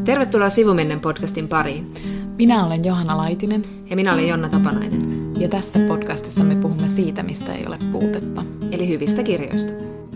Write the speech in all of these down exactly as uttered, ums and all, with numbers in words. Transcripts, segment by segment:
Tervetuloa Sivumennen podcastin pariin. Minä olen Johanna Laitinen. Ja minä olen Jonna Tapanainen. Ja tässä podcastissa me puhumme siitä, mistä ei ole puutetta. Eli hyvistä kirjoista.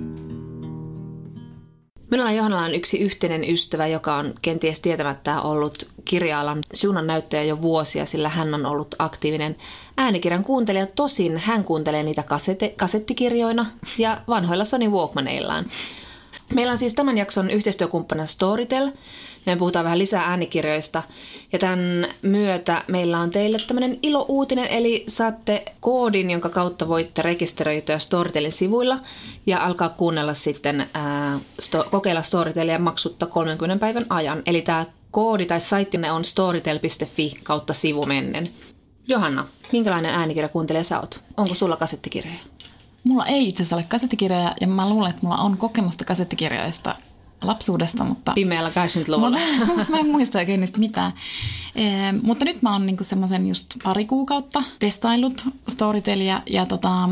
Minulla on Johannalla on yksi yhteinen ystävä, joka on kenties tietämättä ollut kirja-alan suunnannäyttäjä jo vuosia, sillä hän on ollut aktiivinen äänikirjan kuuntelija. Tosin hän kuuntelee niitä kasete- kasettikirjoina ja vanhoilla Sony Walkmaneillaan. Meillä on siis tämän jakson yhteistyökumppana Storytel. Me puhutaan vähän lisää äänikirjoista. Ja tämän myötä meillä on teille tämmöinen ilo-uutinen, eli saatte koodin, jonka kautta voitte rekisteröityä Storytelin sivuilla ja alkaa kuunnella sitten, ää, sto- kokeilla Storytelia maksutta kolmenkymmenen päivän ajan. Eli tämä koodi tai saittinne on storytel piste fi kautta sivumennen. Johanna, minkälainen äänikirjakuuntelija sä oot? Onko sulla kasettikirjoja? Mulla ei itse asiassa ole kasettikirjoja, ja mä luulen, että mulla on kokemusta kasettikirjoista lapsuudesta, mutta... Pimeällä kahdeksankymmentäluvulla. Mä en muista oikein niistä mitään. E, mutta nyt mä oon niinku semmoisen just pari kuukautta testaillut Storytelia, ja tota,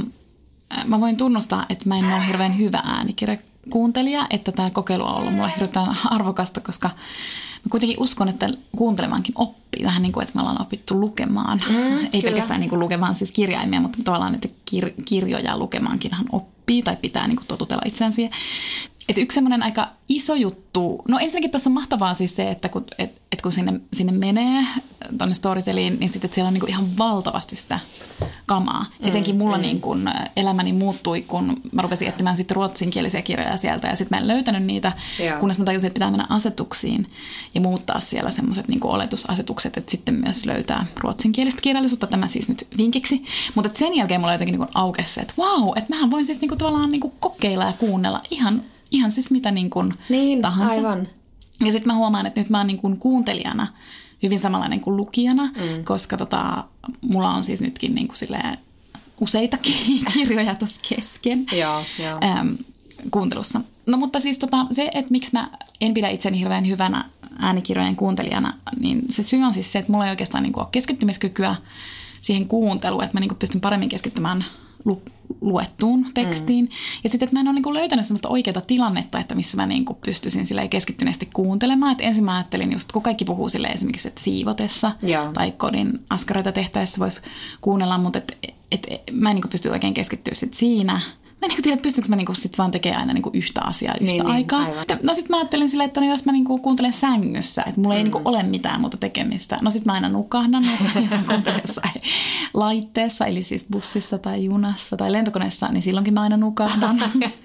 mä voin tunnustaa, että mä en ole hirveän hyvä äänikirjakuuntelija, että tää kokeilu on ollut mulle hirveän arvokasta, koska mä kuitenkin uskon, että kuuntelemaankin oppii. Vähän niin kuin, että me ollaan opittu lukemaan. Mm, Ei kyllä. pelkästään niin kuin lukemaan siis kirjaimia, mutta tavallaan, että kir- kirjoja lukemaankinhan oppii tai pitää niin kuin totutella itseään siihen. Että yksi semmoinen aika iso juttu, no ensinnäkin tuossa on mahtavaa siis se, että kun, et, et kun sinne, sinne menee tuonne Storyteliin, niin sitten että siellä on niin kuin ihan valtavasti sitä kamaa. Mm, Etenkin mulla mm. niin kuin elämäni muuttui, kun mä rupesin etsimään sitten ruotsinkielisiä kirjoja sieltä ja sitten mä en löytänyt niitä, Joo. kunnes mä tajusin, että pitää mennä asetuksiin ja muuttaa siellä semmoiset niin kuin oletusasetukset, että sitten myös löytää ruotsinkielistä kirjallisuutta. Tämä siis nyt vinkiksi. Mutta sen jälkeen mulla jotenkin niin kuin aukesi se, että vau, että mähän voin siis niin kuin tavallaan niin kuin kokeilla ja kuunnella ihan Ihan siis mitä niin kuin niin, tahansa. Aivan. Ja sitten mä huomaan, että nyt mä oon niin kuin kuuntelijana hyvin samanlainen kuin lukijana, mm. koska tota, mulla on siis nytkin niin kuin silleen useitakin kirjoja tuossa kesken joo, joo. Ähm, kuuntelussa. No mutta siis tota, se, että miksi mä en pidä itseni hirveän hyvänä äänikirjojen kuuntelijana, niin se syy on siis se, että mulla ei oikeastaan niin kuin ole keskittymiskykyä siihen kuunteluun, että mä niin kuin pystyn paremmin keskittymään lu- luettuun tekstiin. Mm. Ja sitten, että mä en ole niin kuin löytänyt sellaista oikeaa tilannetta, että missä mä niin kuin pystyisin keskittyneesti kuuntelemaan. Että ensin mä ajattelin just, kun kaikki puhuu silleen esimerkiksi, että siivotessa Joo. tai kodin askareita tehtäessä voisi kuunnella, mutta et, et, et, mä en niin kuin pysty oikein keskittyä sit siinä. Mä en niin tiedä, että pystyykö mä niinku sit vaan tekemään aina niinku yhtä asiaa yhtä niin, aikaa. Niin, no sit mä ajattelin silleen, että no jos mä niinku kuuntelen sängyssä, että mulla mm. ei niinku ole mitään muuta tekemistä. No sit mä aina nukahdan, jos mä, jos mä kuuntelen jossain laitteessa, eli siis bussissa tai junassa tai lentokoneessa, niin silloinkin mä aina nukahdan.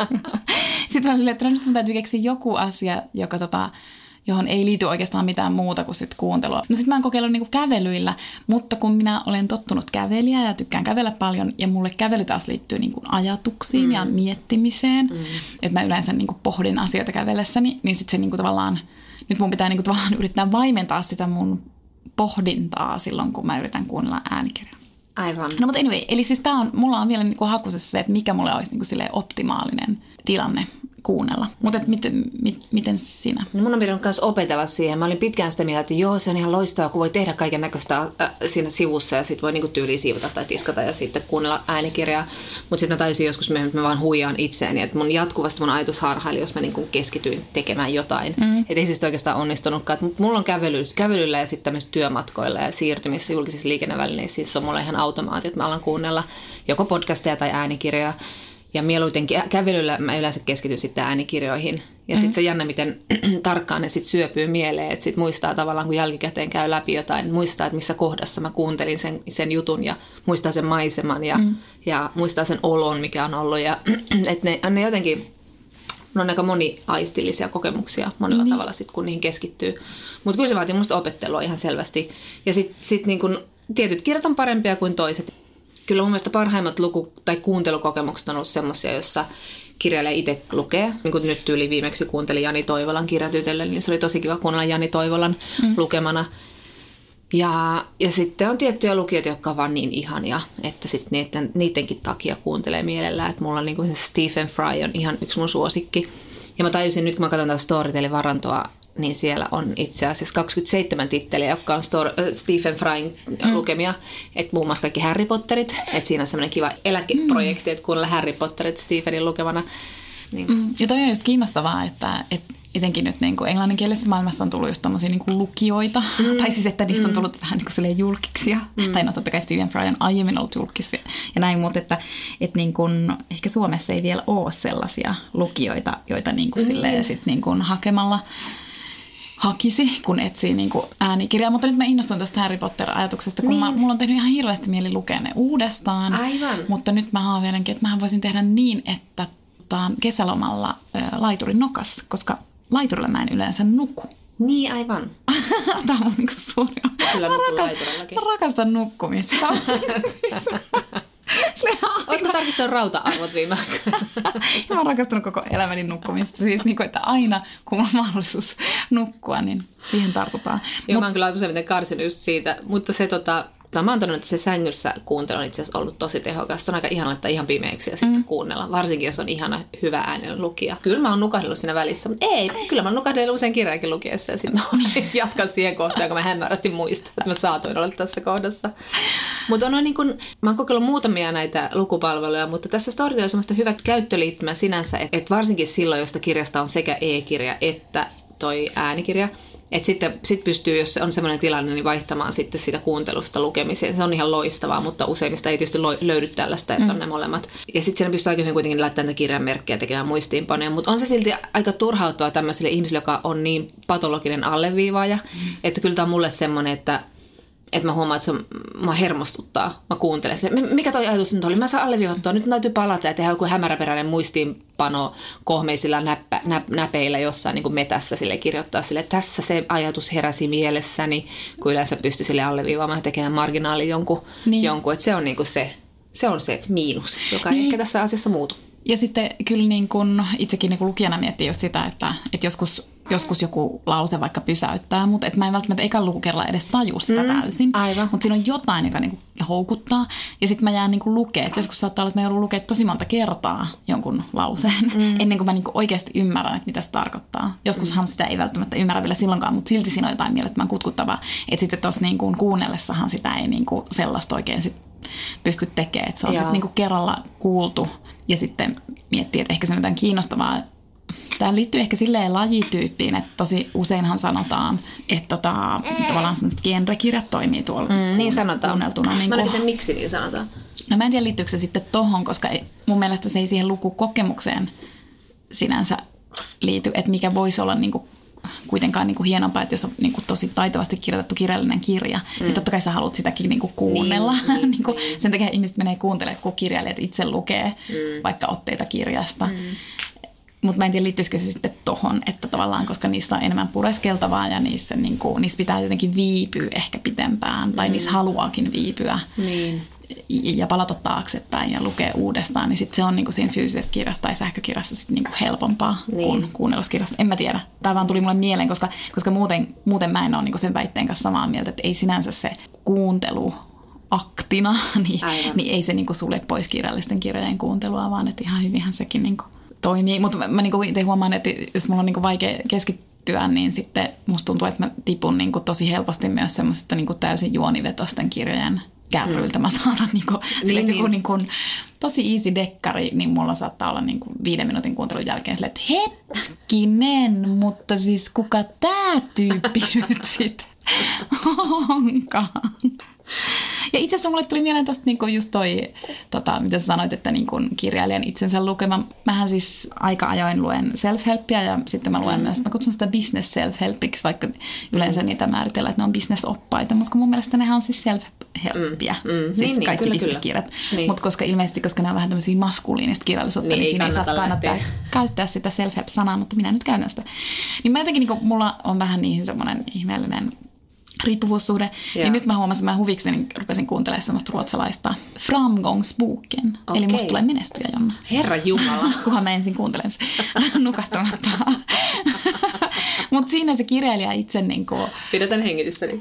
Sitten mä silleen, että no nyt mun täytyy keksiä joku asia, joka tota... johon ei liity oikeastaan mitään muuta kuin sit kuuntelua. No sit mä oon kokeillut niinku kävelyillä, mutta kun minä olen tottunut kävelijä ja tykkään kävellä paljon, ja mulle kävely taas liittyy niinku ajatuksiin mm. ja miettimiseen, mm. että mä yleensä niinku pohdin asioita kävellessäni, niin sit se niinku tavallaan, nyt mun pitää niinku tavallaan yrittää vaimentaa sitä mun pohdintaa silloin, kun mä yritän kuunnella äänikirjaa. Aivan. No mutta anyway, eli siis tää on, mulla on vielä niinku hakusessa se, että mikä mulle olisi niinku silleen optimaalinen tilanne kuunnella. Mutta miten, mit, miten sinä? No mun on pitänyt myös opetella siihen. Mä olin pitkään sitä mieltä, että joo, se on ihan loistavaa, kun voi tehdä kaiken näköistä äh, siinä sivussa ja sitten voi niinku tyyliin siivota tai tiskata ja sitten kuunnella äänikirjaa. Mutta sitten mä tajusin joskus myöhemmin, että mä vaan huijaan itseäni. Että mun jatkuvasti mun ajatus harhaili, jos mä niinku keskityin tekemään jotain. Mm. Että ei siis oikeastaan onnistunutkaan. Mutta mulla on kävelyllä, kävelyllä ja sitten tämmöisissä työmatkoilla ja siirtymissä julkisissa liikennevälineissä. Siis on mulla ihan automaatti, että mä alan kuunnella joko podcasteja tai äänikirjaa. Ja mieluiten kävelyllä mä yleensä keskityn sitten äänikirjoihin. Ja sitten mm. se on jännä, miten tarkkaan ne sitten syöpyy mieleen. Että sitten muistaa tavallaan, kun jälkikäteen käy läpi jotain, muistaa, että missä kohdassa mä kuuntelin sen, sen jutun. Ja muistaa sen maiseman ja, mm. ja muistaa sen olon, mikä on ollut. Ja että ne, ne jotenkin, ne on aika moniaistillisia kokemuksia monella niin. tavalla sitten, kun niihin keskittyy. Mutta kyllä se vaatii musta opettelua ihan selvästi. Ja sitten sit niin kun tietyt kirjat on parempia kuin toiset. Kyllä mun mielestä parhaimmat luku- tai kuuntelukokemukset on ollut semmoisia, joissa kirjailija itse lukee. Niin kuin nyt tyyli viimeksi kuuntelin Jani Toivolan kirjatytölle, niin se oli tosi kiva kuunnella Jani Toivolan mm. lukemana. Ja, ja sitten on tiettyjä lukijoita, jotka on vaan niin ihania, että sitten niiden, niidenkin takia kuuntelee mielellään. Että mulla on niin kuin se Stephen Fry on ihan yksi mun suosikki. Ja mä tajusin nyt, kun mä katson tätä Storytelin varantoa, niin siellä on itse asiassa kaksikymmentäseitsemän titteliä, jotka on Stor- äh, Stephen Fryn mm. lukemia. Että muun muassa kaikki Harry Potterit. Että siinä on semmoinen kiva eläkeprojekti, että kuunnella Harry Potterit Stephenin lukemana. Niin. Mm. Ja toi on just kiinnostavaa, että, että etenkin nyt niin kuin englanninkielisessä maailmassa on tullut just tommosia niin kuin lukijoita. Mm. Tai siis, että niistä on tullut mm. vähän niin kuin silleen julkiksia. Mm. Tai no totta kai Stephen Fry on aiemmin ollut julkisia ja näin, mutta että, että niin kuin, ehkä Suomessa ei vielä ole sellaisia lukijoita, joita niin kuin mm. silleen sit niin kuin hakemalla hakisi, kun etsii niin kuin äänikirjaa. Mutta nyt mä innostuin tästä Harry Potter-ajatuksesta, kun niin. mä, mulla on tehnyt ihan hirveästi mieli lukea ne uudestaan. Aivan. Mutta nyt mä haaveilenkin, että mähän voisin tehdä niin, että ta, kesälomalla ä, laiturin nokas, koska laiturilla mä en yleensä nuku. Niin, aivan. Tämä on niin kuin suuri. Kyllä nukun laiturillakin. Mä rakastan nukkumista. Oletko tarkistanut rauta-arvot viime aikoina? Mä oon rakastanut koko elämäni nukkumista. Siis niin kuin, että aina kun on mahdollisuus nukkua, niin siihen tartutaan. Joo, Mut... mä oon kyllä useimmiten karsinut just siitä. Mutta se tota... Mä oon todennut, että se sängyssä kuuntelu on itse asiassa ollut tosi tehokas. Se on aika ihana laittaa ihan pimeäksi ja sitten mm. kuunnella. Varsinkin, jos on ihana, hyvä ääninen lukija. Kyllä mä oon nukahdellut siinä välissä, mutta ei. Kyllä mä oon nukahdellut usein kirjaakin lukiessa ja sitten mä jatkan siihen kohtaan, kun mä hämärästi muistan, että mä saatoin olla tässä kohdassa. Mutta on niin kun, mä oon kokeillut muutamia näitä lukupalveluja, mutta tässä Storytel on semmoista hyvä käyttöliittymä sinänsä, että varsinkin silloin, josta kirjasta on sekä e-kirja että toi äänikirja. Että sitten sit pystyy, jos on semmoinen tilanne, niin vaihtamaan sitten sitä kuuntelusta lukemiseen. Se on ihan loistavaa, mutta useimmista ei tietysti löydy tällaista, että on ne molemmat. Ja sitten siinä pystyy aika hyvin kuitenkin laittamaan näitä kirjanmerkkejä tekemään muistiinpanoja. Mutta on se silti aika turhauttavaa tämmöiselle ihmiselle, joka on niin patologinen alleviivaaja. Mm. Että kyllä tämä on mulle semmoinen, että että mä huomaan, että se on, mä hermostuttaa. Mä kuuntelen sen. Mikä toi ajatus nyt oli? Mä saan alleviivattua. Nyt täytyy palata ja tehdä joku hämäräperäinen muistiinpano kohmeisilla näppä, nä, näpeillä jossain niin kuin metässä sille kirjoittaa sille. Tässä se ajatus heräsi mielessäni, kun yleensä pystyy sille alleviivaamaan ja tekemään marginaalin jonkun. Niin. jonkun. Että se on niin kuin se, se on se miinus, joka ei niin. ehkä tässä asiassa muutu. Ja sitten kyllä niin kun itsekin niin kun lukijana miettii just sitä, että, että joskus, joskus joku lause vaikka pysäyttää, mutta että mä en välttämättä eka lukukerralla edes tajua sitä mm, täysin. Aivan. Mutta siinä on jotain, joka niin kun houkuttaa. Ja sitten mä jään niin lukemaan. Joskus saattaa olla, että mä joudun lukemaan tosi monta kertaa jonkun lauseen, mm. ennen kuin mä niin kun oikeasti ymmärrän, että mitä se tarkoittaa. Joskushan mm. sitä ei välttämättä ymmärrä vielä silloinkaan, mutta silti siinä on jotain mielettömän kutkuttavaa. Että sitten tuossa niin kun kuunnellessahan sitä ei niin kun sellaista oikein sit pysty tekemään. Että se on sitten niin kun kerralla kuultu. Ja sitten miettii, että ehkä se on jotain kiinnostavaa. Tämä liittyy ehkä silleen lajityyppiin, että tosi useinhan sanotaan, että tota, tavallaan sellaiset genrekirjat toimii tuolla mm, niin sanotaan. kuunneltuna. Niin mä en tiedä, miksi niin sanotaan. No mä en tiedä, liittyykö se sitten tohon, koska mun mielestä se ei siihen lukukokemukseen sinänsä liity, että mikä voisi olla niin kuin kuitenkaan niin kuin hienompaa, että jos on niin kuin tosi taitavasti kirjoitettu kirjallinen kirja, mm. niin totta kai sä haluat sitäkin niin kuin kuunnella. Niin, niin, niin kuin, niin. Sen takia ihmiset menee kuuntelemaan, kun kirjailijat itse lukee mm. vaikka otteita kirjasta. Mm. Mutta mä en tiedä, liittyisikö se sitten tohon, että tavallaan, koska niistä on enemmän pureskeltavaa ja niissä, niin kuin, niissä pitää jotenkin viipyä ehkä pitempään, tai mm. niissä haluaakin viipyä. Niin. Ja palata taaksepäin ja lukea uudestaan, niin sitten se on niinku siinä fyysisessä kirjassa tai sähkökirjassa sit niinku helpompaa niin. kuin kuunnelluskirjasta. En mä tiedä. Tämä vaan tuli mulle mieleen, koska, koska muuten, muuten mä en ole niinku sen väitteen kanssa samaa mieltä, että ei sinänsä se kuuntelu aktina, niin, niin ei se niinku sulje pois kirjallisten kirjojen kuuntelua, vaan että ihan hyvinhän sekin niinku toimii. Mutta mä, mä niinku itse huomaan, että jos mulla on niinku vaikea keskittyä, niin sitten musta tuntuu, että mä tipun niinku tosi helposti myös semmoisesta niinku täysin juonivetosten kirjojen kärryiltä. Mä saan niinku, niin, niin. Joku niinku, tosi easy dekkari, niin mulla saattaa olla niinku viiden minuutin kuuntelun jälkeen silleen, että hetkinen, mutta siis kuka tää tyyppi nyt sit onkaan? Ja itse asiassa mulle tuli mieleen tosta niinku just toi, tota, mitä sä sanoit, että niinku kirjailijan itsensä lukema. Mähän siis aika ajoin luen self-helppiä ja sitten mä luen mm. myös, mä kutsun sitä business self-helpiksi, vaikka yleensä niitä määritellään, että ne on business-oppaita, mutta kun mun mielestä nehän on siis self-helppiä, mm. Mm. siis niin, kaikki niin, business-kirjat. Niin. Mutta koska ilmeisesti, koska ne on vähän tämmöisiä maskuliinista kirjallisuutta, niin, niin siinä ei saa kannattaa käyttää sitä self-help-sanaa, mutta minä nyt käytän sitä. Niin mä jotenkin, niin mulla on vähän niihin semmoinen ihmeellinen riippuvuussuhde, ja. Niin nyt mä huomasin, että mä huvikseni rupesin kuuntelemaan semmoista ruotsalaista Framgångsboken, okay. Eli musta tulee menestyjä, Jonna. Herra Jumala. Kunhan mä ensin kuuntelen sen nukahtamatta. Mutta siinä se kirjailija itse niin kuin pidetään hengitystäni.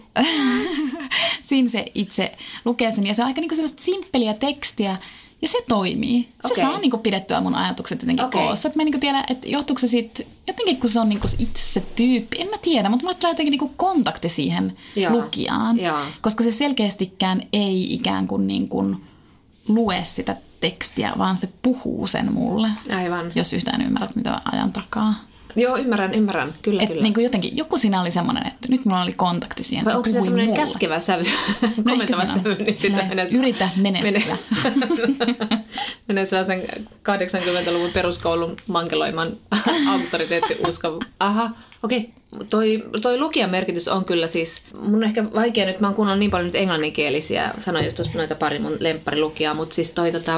Siinä se itse lukee sen, ja se on aika niin kuin sellaista simppeliä tekstiä, ja se toimii. Se okay. saa niinku pidettyä mun ajatukset jotenkin okay. koossa. Mä en niinku tiedä, että johtuuko se siitä, jotenkin kun se on niinku itse se tyyppi. En mä tiedä, mutta mulle tulee jotenkin niinku kontakti siihen ja. lukijaan. Ja. Koska se selkeästikään ei ikään kuin, niin kuin lue sitä tekstiä, vaan se puhuu sen mulle. Aivan. Jos yhtään ymmärrät, mitä ajan takaa. Joo, ymmärrän, ymmärrän. Kyllä, et kyllä. Niin kuin jotenkin, joku siinä oli semmoinen, että nyt mulla oli kontakti siihen. Vai onko se semmoinen mulle. käskevä sävy, no komentava sävy, niin sitten menee... Yritä menestyä. Menee sellaisen kahdeksankymmentäluvun peruskoulun mankeloiman auktoriteettiuskon. Aha, okei. Okay. Toi, toi lukijan merkitys on kyllä siis, mun on ehkä vaikea nyt, mä oon kuunnellut niin paljon nyt englanninkielisiä, sanoin just tuossa noita pari mun lempparilukijaa, mutta siis toi tota...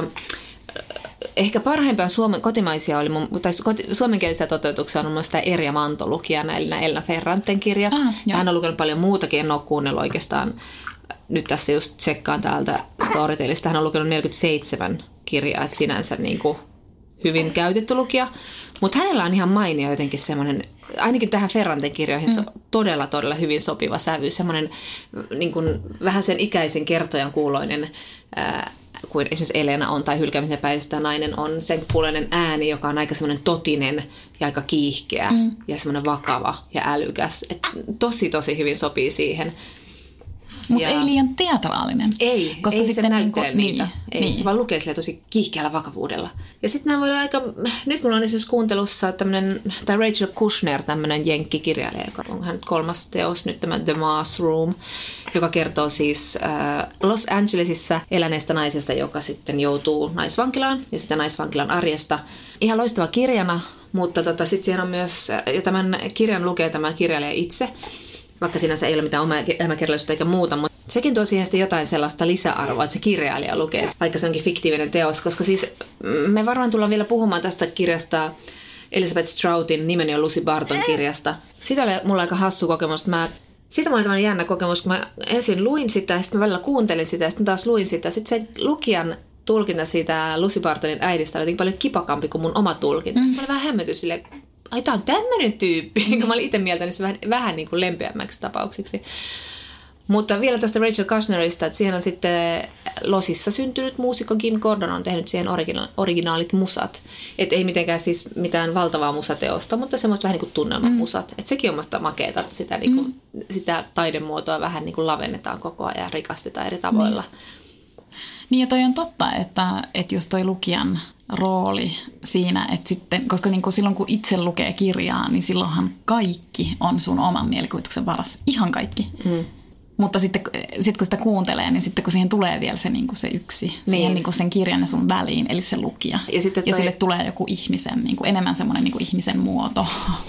Ehkä parhaimpia suomen, kotimaisia oli, mun, tai suomenkielisiä toteutuksia on mun mielestä Erja Manto lukijana, eli Elna Ferranten kirjat. Ah, hän on lukenut paljon muutakin, en ole kuunnellut oikeastaan. Nyt tässä just tsekkaan täältä Storytelista. Hän on lukenut neljäkymmentäseitsemän kirjaa, että sinänsä niin kuin hyvin käytetty lukija. Mutta hänellä on ihan mainio jotenkin semmoinen, ainakin tähän Ferranten kirjoihin mm. todella, todella hyvin sopiva sävy. Semmoinen niin kuin vähän sen ikäisen kertojan kuuloinen ää, kuin esimerkiksi Elena on, tai Hylkäämisen päivästä nainen on, sen kuuloinen ääni, joka on aika semmoinen totinen ja aika kiihkeä mm. ja semmoinen vakava ja älykäs. Et tosi, tosi hyvin sopii siihen. Mutta ei liian teatraalinen. Ei, koska ei se näyttele niin, niitä. Ei, niin. Se vaan lukee sille tosi kiihkeällä vakavuudella. Ja sitten nämä voidaan aika, nyt mulla on esimerkiksi kuuntelussa tämmöinen, tai Rachel Kushner, tämmöinen jenkkikirjailija, joka on hän kolmas teos nyt, tämä The Mass Room, joka kertoo siis äh, Los Angelesissa eläneestä naisesta, joka sitten joutuu naisvankilaan ja sitä naisvankilan arjesta. Ihan loistava kirjana, mutta tota, sitten siihen on myös, ja tämän kirjan lukee tämä kirjailija itse, vaikka sinänsä ei ole mitään omaa elämäkerrallisuutta eikä muuta, mutta sekin tuo siihen sitten jotain sellaista lisäarvoa, että se kirjailija lukee, vaikka se onkin fiktiivinen teos, koska siis me varmaan tullaan vielä puhumaan tästä kirjasta, Elizabeth Stroutin Nimeni on Lucy Barton kirjasta. Siitä oli mulla aika hassu kokemus. Mä, siitä mulla oli tämmöinen jännä kokemus, kun mä ensin luin sitä ja sitten mä välillä kuuntelin sitä ja sitten taas luin sitä. Sitten se lukijan tulkinta siitä Lucy Bartonin äidistä oli jotenkin paljon kipakampi kuin mun oma tulkinta. Mm. Se oli vähän hämmätys silleen, ai tää on tämmöinen tyyppi, mm. kun mä olin itse mieltänyt se vähän, vähän niin kuin lempeämmäksi tapauksiksi. Mutta vielä tästä Rachel Kushnerista, että siihen on sitten Losissa syntynyt muusikko Kim Gordon on tehnyt siihen origina- originaalit musat. Että ei mitenkään siis mitään valtavaa musateosta, mutta semmoista vähän niin kuin tunnelmamusat. Mm. Että sekin on musta makeeta, että sitä, niin kuin, mm. sitä taidemuotoa vähän niin kuin lavennetaan koko ajan ja rikastetaan eri tavoilla. Niin, niin ja toi on totta, että, että just toi lukijan rooli siinä, että sitten, koska niin kuin silloin kun itse lukee kirjaa, niin silloinhan kaikki on sun oman mielikuvituksen varassa. Ihan kaikki. Mm. Mutta sitten sit kun sitä kuuntelee, niin sitten kun siihen tulee vielä se, niin kuin se yksi, niin. siihen niin kuin sen kirjan ja sun väliin, eli se lukija. Ja, toi... ja sille tulee joku ihmisen, niin kuin enemmän semmoinen niin kuin ihmisen muoto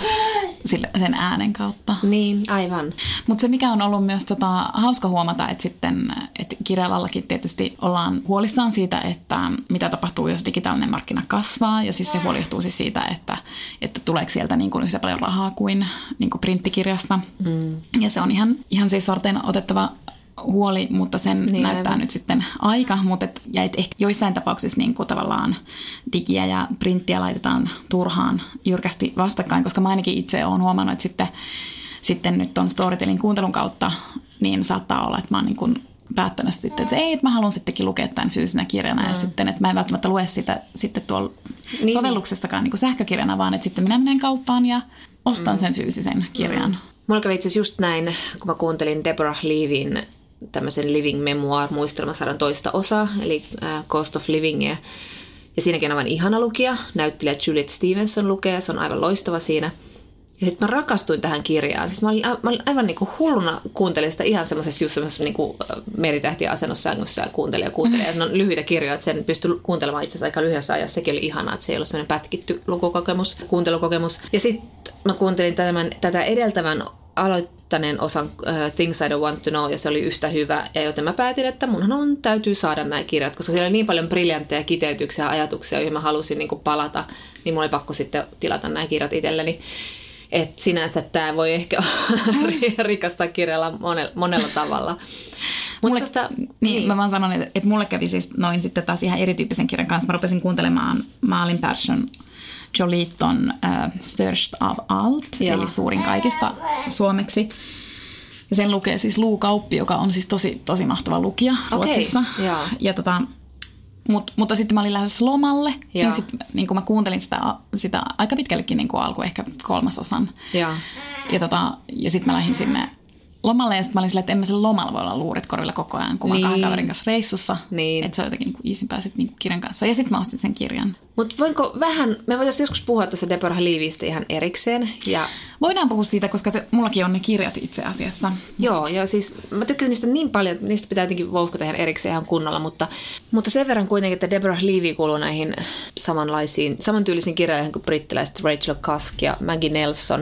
sille, sen äänen kautta. Niin, aivan. Mutta se mikä on ollut myös tota, hauska huomata, että sitten että kirjalallakin tietysti ollaan huolissaan siitä, että mitä tapahtuu, jos digitaalinen markkina kasvaa. Ja siis se huoli johtuu siis siitä, että, että tuleeko sieltä niin kuin yhtä paljon rahaa kuin, niin kuin printtikirjasta. Mm. Ja se on ihan, ihan siis varten otettava huoli, mutta sen niin, näyttää aivan. Nyt sitten aika, mutta et, ja et ehkä joissain tapauksissa niin kuin tavallaan digiä ja printtiä laitetaan turhaan jyrkästi vastakkain, koska mä ainakin itse olen huomannut, että sitten, sitten nyt ton Storytelin kuuntelun kautta niin saattaa olla, että mä oon niin kuin päättänyt sitten, että ei, että mä haluan sittenkin lukea tämän fyysisenä kirjana mm. ja sitten, että mä en välttämättä lue sitä sitten tuolla niin. sovelluksessakaan niin kuin sähkökirjana, vaan että sitten minä menen kauppaan ja ostan mm. sen fyysisen kirjan. Mm. Mulla kävi itse asiassa just näin, kun mä kuuntelin Deborah Levin tämmöisen Living Memoir muistelmasarjan toista osaa, eli äh, Cost of Livingia. Ja siinäkin on aivan ihana lukija. Näyttelijä Juliet Stevenson lukee, se on aivan loistava siinä. Ja sitten mä rakastuin tähän kirjaan. Siis mä olin, mä olin aivan niinku hulluna kuuntelin sitä ihan semmoisessa just semmoisessa niinku meritähtiasennossa sängyssä ja kuuntelin ja kuuntelin. Ja ne on lyhyitä kirjoja, että sen pystyi kuuntelemaan itse asiassa aika lyhyessä ajassa. Sekin oli ihanaa, että se ei ollut semmoinen pätkitty lukukokemus, kuuntelukokemus. Ja sitten mä kuuntelin tämän, tätä edeltävän aloittaneen osan uh, Things I Don't Want to Know, ja se oli yhtä hyvä. Ja joten mä päätin, että munhan on, täytyy saada nämä kirjat, koska siellä oli niin paljon briljantteja kiteytyksiä ja ajatuksia, joihin mä halusin niin kuin palata, niin mulla oli pakko sitten tilata nämä kirjat itselleni. Että sinänsä tämä voi ehkä rikastaa kirjalla monella, monella tavalla. Mulle, tosta, niin, niin, mä vaan sanon, että, että mulle kävi siis noin sitten taas ihan erityyppisen kirjan kanssa. Mä rupesin kuuntelemaan Malin Persson Joliton uh, Störst av allt, ja. Eli suurin kaikista suomeksi. Ja sen lukee siis Luu Kauppi, joka on siis tosi, tosi mahtava lukija okay. Ruotsissa. Ja. Ja tota, mut, mutta sitten mä olin lähdössä lomalle, ja, ja sitten niin mä kuuntelin sitä, sitä aika pitkällekin niin kuin alku, ehkä kolmasosan. Ja, ja, tota, ja sitten mä lähdin sinne lomalle ja sitten mä olin silleen, että en mä sen lomalla voi olla luurit korilla koko ajan, kun mä oon niin. kahden kaverin kanssa reissussa. Niin. Että se on jotenkin niinku iisimpää sit niinku kirjan kanssa. Ja sitten mä ostin sen kirjan. Mutta voinko vähän, me voitaisiin joskus puhua tuossa Deborah Leavystä ihan erikseen. Ja voidaan puhua siitä, koska se, mullakin on ne kirjat itse asiassa. Joo, ja siis mä tykkäsin niistä niin paljon, että niistä pitää jotenkin vouhkata ihan erikseen ihan kunnolla, mutta, mutta sen verran kuitenkin, että Deborah Leavy kuuluu näihin samanlaisiin, samantyylisiin kirjailijoihin kuin brittiläiset Rachel Cusk ja Maggie Nelson.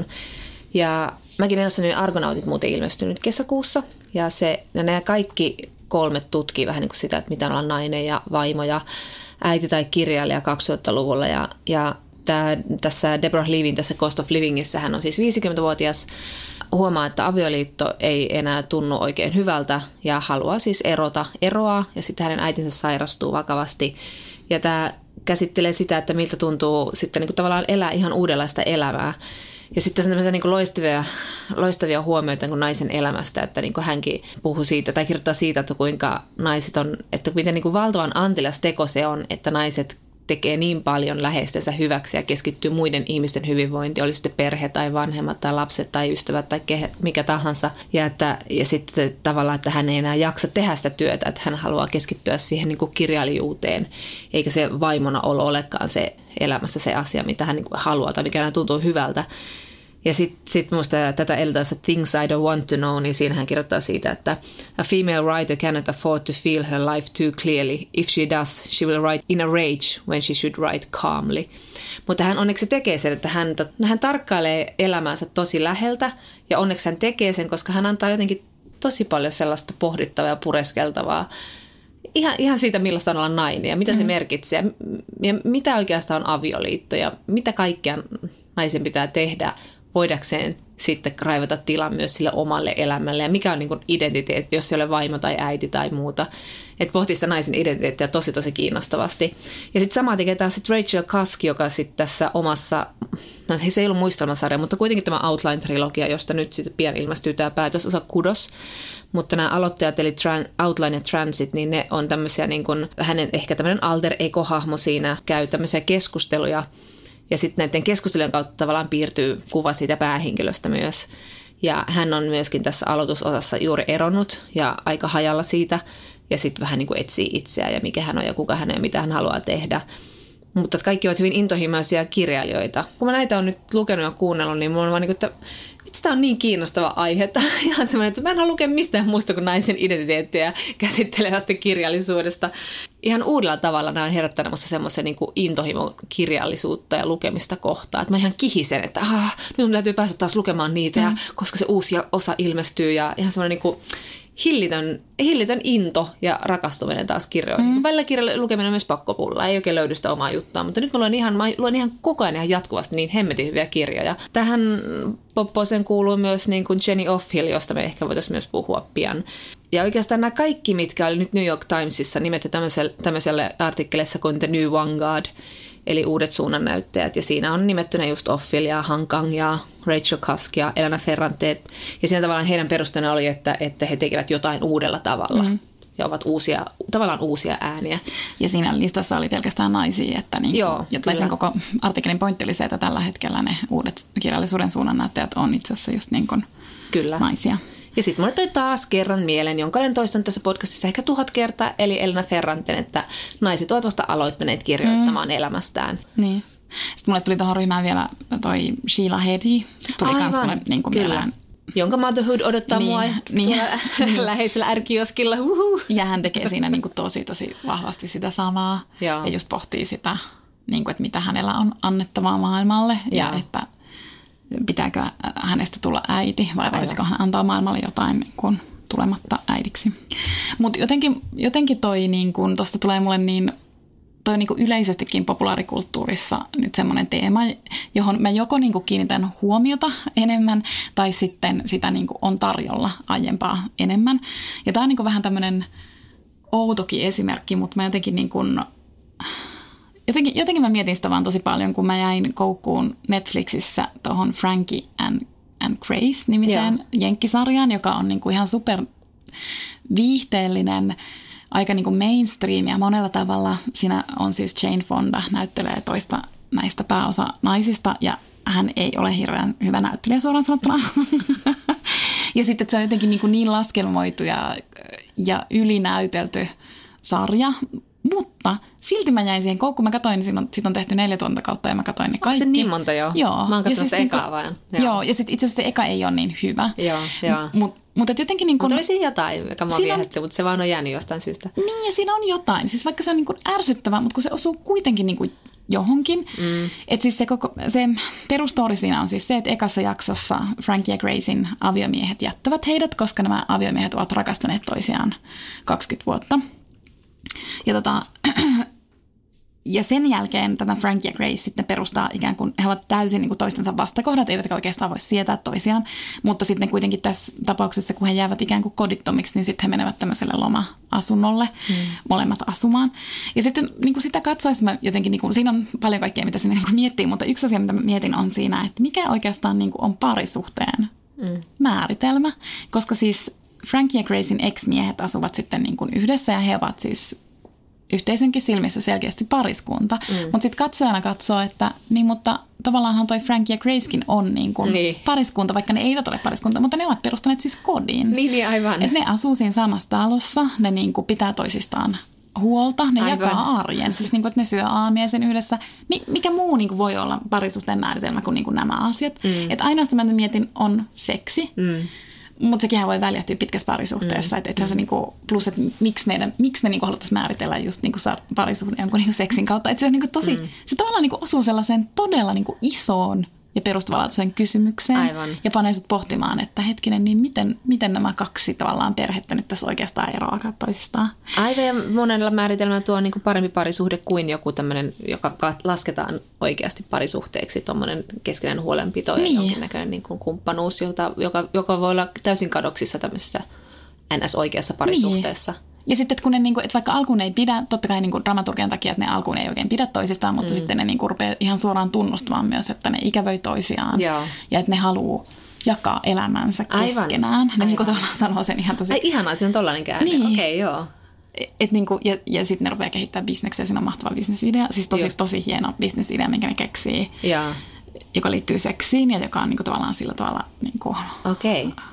Ja Maggie Nelsonin Argonautit muuten ilmestyi nyt kesäkuussa, ja se, ja nämä kaikki kolme tutkii vähän niin kuin sitä, että mitä on olla nainen ja vaimo ja äiti tai kirjailija kaksituhattaluvulla, ja, ja Tää, tässä Deborah Leavyn tässä Cost of Livingissä hän on siis viisikymmentävuotias, huomaa, että avioliitto ei enää tunnu oikein hyvältä ja haluaa siis erota, eroaa ja sitten hänen äitinsä sairastuu vakavasti. Ja tämä käsittelee sitä, että miltä tuntuu sitten niin kuin tavallaan elää ihan uudenlaista elämää. Ja sitten tässä on tämmöisiä niin kuin loistavia, loistavia huomioita niin kuin naisen elämästä, että niin kuin hänkin puhuu siitä tai kirjoittaa siitä, että kuinka naiset on, että miten niin kuin valtavan antelias teko se on, että naiset tekee niin paljon läheistensä hyväksi ja keskittyy muiden ihmisten hyvinvointiin, oli sitten perhe tai vanhemmat tai lapset tai ystävät tai mikä tahansa. Ja, että, ja sitten tavallaan, että hän ei enää jaksa tehdä sitä työtä, että hän haluaa keskittyä siihen niin kuin kirjailijuuteen, eikä se vaimona olo olekaan se elämässä se asia, mitä hän niin kuin haluaa tai mikä hän tuntuu hyvältä. Ja sitten sit minusta tätä edeltäessä Things I Don't Want to Know, niin siinä hän kirjoittaa siitä, että a female writer cannot afford to feel her life too clearly. If she does, she will write in a rage when she should write calmly. Mutta hän onneksi tekee sen, että hän, hän tarkkailee elämäänsä tosi läheltä ja onneksi hän tekee sen, koska hän antaa jotenkin tosi paljon sellaista pohdittavaa ja pureskeltavaa. Ihan, ihan siitä, millaista on olla nainen ja mitä se mm. merkitsee ja mitä oikeastaan on avioliitto ja mitä kaikkea naisen pitää tehdä voidakseen sitten raivata tilan myös sille omalle elämälle ja mikä on niin kuin identiteetti, jos se ei ole vaimo tai äiti tai muuta. Että pohtii sitä naisen identiteettiä tosi tosi kiinnostavasti. Ja sitten sama tekee taas sitten Rachel Cusk, joka sitten tässä omassa, no se ei ollut muistelmasarja, mutta kuitenkin tämä Outline-trilogia, josta nyt sitten pian ilmestyy tämä päätösosa Kudos. Mutta nämä aloittajat, eli Outline ja Transit, niin ne on tämmöisiä niin kuin, hänen ehkä tämmöinen alter ego-hahmo siinä, käy tämmöisiä keskusteluja. Ja sitten näiden keskustelujen kautta tavallaan piirtyy kuva siitä päähenkilöstä myös. Ja hän on myöskin tässä aloitusosassa juuri eronnut ja aika hajalla siitä. Ja sitten vähän niin kuin etsii itseään ja mikä hän on ja kuka hän on ja mitä hän haluaa tehdä. Mutta kaikki ovat hyvin intohimoisia kirjailijoita. Kun mä näitä on nyt lukenut ja kuunnellut, niin mulla on vaan niin kuin, että vitsi, tämä on niin kiinnostava aihe. Että ihan semmoinen, että mä en halua lukea mistään muusta kuin naisen identiteettiä käsittelevästä kirjallisuudesta. Ihan uudella tavalla nämä on herättänyt musta semmoisen niin kuin intohimon kirjallisuutta ja lukemista kohtaan. Että mä ihan kihisen, että ah, nyt mun täytyy päästä taas lukemaan niitä, mm. ja koska se uusi osa ilmestyy. Ja ihan semmoinen niin kuin hillitön, hillitön into ja rakastuminen taas kirjoihin. Mm. Välillä kirjan lukeminen on myös pakkopulla, ei oikein löydy sitä omaa juttua, mutta nyt mä luen ihan, mä luen ihan koko ajan ihan jatkuvasti niin hemmetin hyviä kirjoja. Tähän popposeen kuuluu myös niin kuin Jenny Offill, josta me ehkä voitaisiin myös puhua pian. Ja oikeastaan nämä kaikki, mitkä oli nyt New York Timesissa nimetty tämmöiselle, tämmöiselle artikkeleissa kuin The New Vanguard, eli uudet suunnannäyttäjät. Ja siinä on nimettynä just Offill ja Han Kang ja Rachel Cusk ja Elena Ferrante. Ja siinä tavallaan heidän perusteena oli, että, että he tekevät jotain uudella tavalla. Mm. Ja ovat uusia, tavallaan uusia ääniä. Ja siinä listassa oli pelkästään naisia, että niin, joo, ja sen koko artikkelin pointti oli se, että tällä hetkellä ne uudet kirjallisuuden suunnannäyttäjät on itse asiassa just niin kuin kyllä. naisia. Ja sitten mulle toi taas kerran mieleen, jonka olen toistanut tässä podcastissa ehkä tuhat kertaa, eli Elena Ferranten, että naiset ovat vasta aloittaneet kirjoittamaan mm. elämästään. Niin. Sitten mulle tuli tuohon ryhmään vielä toi Sheila Heti. Tuli kans mulle niin kuin mieleen. Jonka Motherhood odottaa niin, mua niin, niin. läheisellä ärkioskilla. Uhuh. Ja hän tekee siinä niin kuin tosi, tosi vahvasti sitä samaa. Joo. Ja just pohtii sitä, niin kuin, että mitä hänellä on annettavaa maailmalle. Ja, ja että pitääkö hänestä tulla äiti vai voisiko hän antaa maailmalle jotain niin kuin tulematta äidiksi. Mutta jotenkin, jotenkin toi, niin kuin, tosta tulee mulle niin, toi niin kuin yleisestikin populaarikulttuurissa nyt semmoinen teema, johon mä joko niin kuin kiinnitän huomiota enemmän tai sitten sitä niin kuin on tarjolla aiempaa enemmän. Ja tää on niin kuin vähän tämmöinen outokin esimerkki, mutta mä jotenkin niin kuin Jotenkin, jotenkin mä mietin sitä vaan tosi paljon, kun mä jäin koukkuun Netflixissä tuohon Frankie and, and Grace-nimiseen jenkkisarjaan, joka on niinku ihan super viihteellinen, aika niinku mainstream ja monella tavalla. Siinä on siis Jane Fonda, näyttelee toista näistä pääosa naisista ja hän ei ole hirveän hyvä näyttelijä suoraan sanottuna. Ja sitten, että se on jotenkin niin, kuin niin laskelmoitu ja, ja ylinäytelty sarja. Mutta silti mä jäin siihen koukkuun. Mä katsoin, niin on, sit on tehty neljä tuotantokautta ja mä katsoin ne kaikki. Onko se niin monta jo? Joo. Mä oon katsonut sitä ekaa niin vain. Joo. joo, ja sitten itse asiassa se eka ei ole niin hyvä. Joo, joo. Mutta mut jotenkin niin kuin... Mutta oli siinä jotain, joka mua viehätti, mutta se vaan on jäänyt jostain syystä. Niin, ja siinä on jotain. Siis vaikka se on niin kuin ärsyttävä, mutta kun se osuu kuitenkin niin kuin johonkin. Mm. Että siis se, koko, se perustori siinä on siis se, että ekassa jaksossa Frankie ja Gracen aviomiehet jättävät heidät, koska nämä aviomiehet ovat rakastaneet toisiaan kaksikymmentä vuotta. Ja, tota, ja sen jälkeen tämä Frankie ja Grace sitten perustaa ikään kuin, he ovat täysin niin kuin toistensa vastakohdat, eivätkä oikeastaan voi sietää toisiaan, mutta sitten kuitenkin tässä tapauksessa, kun he jäävät ikään kuin kodittomiksi, niin sitten he menevät tämmöiselle loma-asunnolle mm. molemmat asumaan. Ja sitten niin kuin sitä katsoessa mä jotenkin, niin kuin, siinä on paljon kaikkea, mitä sinne niin kuin miettii, mutta yksi asia, mitä mä mietin, on siinä, että mikä oikeastaan niin kuin on parisuhteen mm. määritelmä, koska siis Frankie ja Gracen ex-miehet asuvat sitten niin kuin yhdessä ja he ovat siis yhteisönkin silmissä selkeästi pariskunta. Mm. Mutta sitten katsojana katsoo, että niin, mutta tavallaanhan toi Frankie ja Gracekin on niin kuin niin. pariskunta, vaikka ne eivät ole pariskunta, mutta ne ovat perustaneet siis kodin. Niin, niin aivan. Et ne asuu siinä samassa talossa, ne niin kuin pitää toisistaan huolta, ne aivan. jakaa arjen. Siis niin kuin, että ne syö aamia sen yhdessä. Mikä muu niin kuin voi olla parisuhteen määritelmä kuin, niin kuin nämä asiat? Mm. Että ainoastaan mä mietin on seksi. Mm. Mutta sekinhän voi väljähtyä pitkässä parisuhteessa. Mm. Että mm. se niinku, plus, että miksi, meidän, miksi me niinku haluttaisiin määritellä just niinku parisuhteen jonkun niinku seksin kautta. Että se on niinku tosi, mm. se tavallaan niinku osuu sellaiseen todella niinku isoon ja perustavanlaatuiseen kysymykseen. Aivan. Ja panee sut pohtimaan, että hetkinen, niin miten, miten nämä kaksi tavallaan perhettä nyt tässä oikeastaan eroakaan toisistaan. Aivan, ja monella määritelmällä tuo on niin kuin parempi parisuhde kuin joku tämmöinen, joka lasketaan oikeasti parisuhteeksi, tuommoinen keskinäinen huolenpito niin. ja jonkinnäköinen niin kuin kumppanuus, jota, joka, joka voi olla täysin kadoksissa tämmöisessä ns. Oikeassa parisuhteessa. Niin. Ja sitten, että kun ne, niin kuin, että vaikka alkuun ei pidä, totta kai niin kuin dramaturgian takia, että ne alkuun ei oikein pidä toisistaan, mutta mm. sitten ne niin kuin rupeaa ihan suoraan tunnustamaan myös, että ne ikävöi toisiaan. Joo. Ja että ne haluaa jakaa elämänsä keskenään. Aivan. Ne Aivan. Niin kuin tavallaan sanoo sen ihan tosi... Ai ihanaa, se on tollainen käänne. Niin. Okei, okay, joo. Et niin kuin, ja, ja sitten ne rupeaa kehittämään bisneksiä, siinä on mahtava bisnesidea. Siis tosi, tosi hieno bisnesidea, minkä ne keksii, ja. joka liittyy seksiin ja joka on niin kuin tavallaan sillä tavalla... Niin kuin, okei. Okay.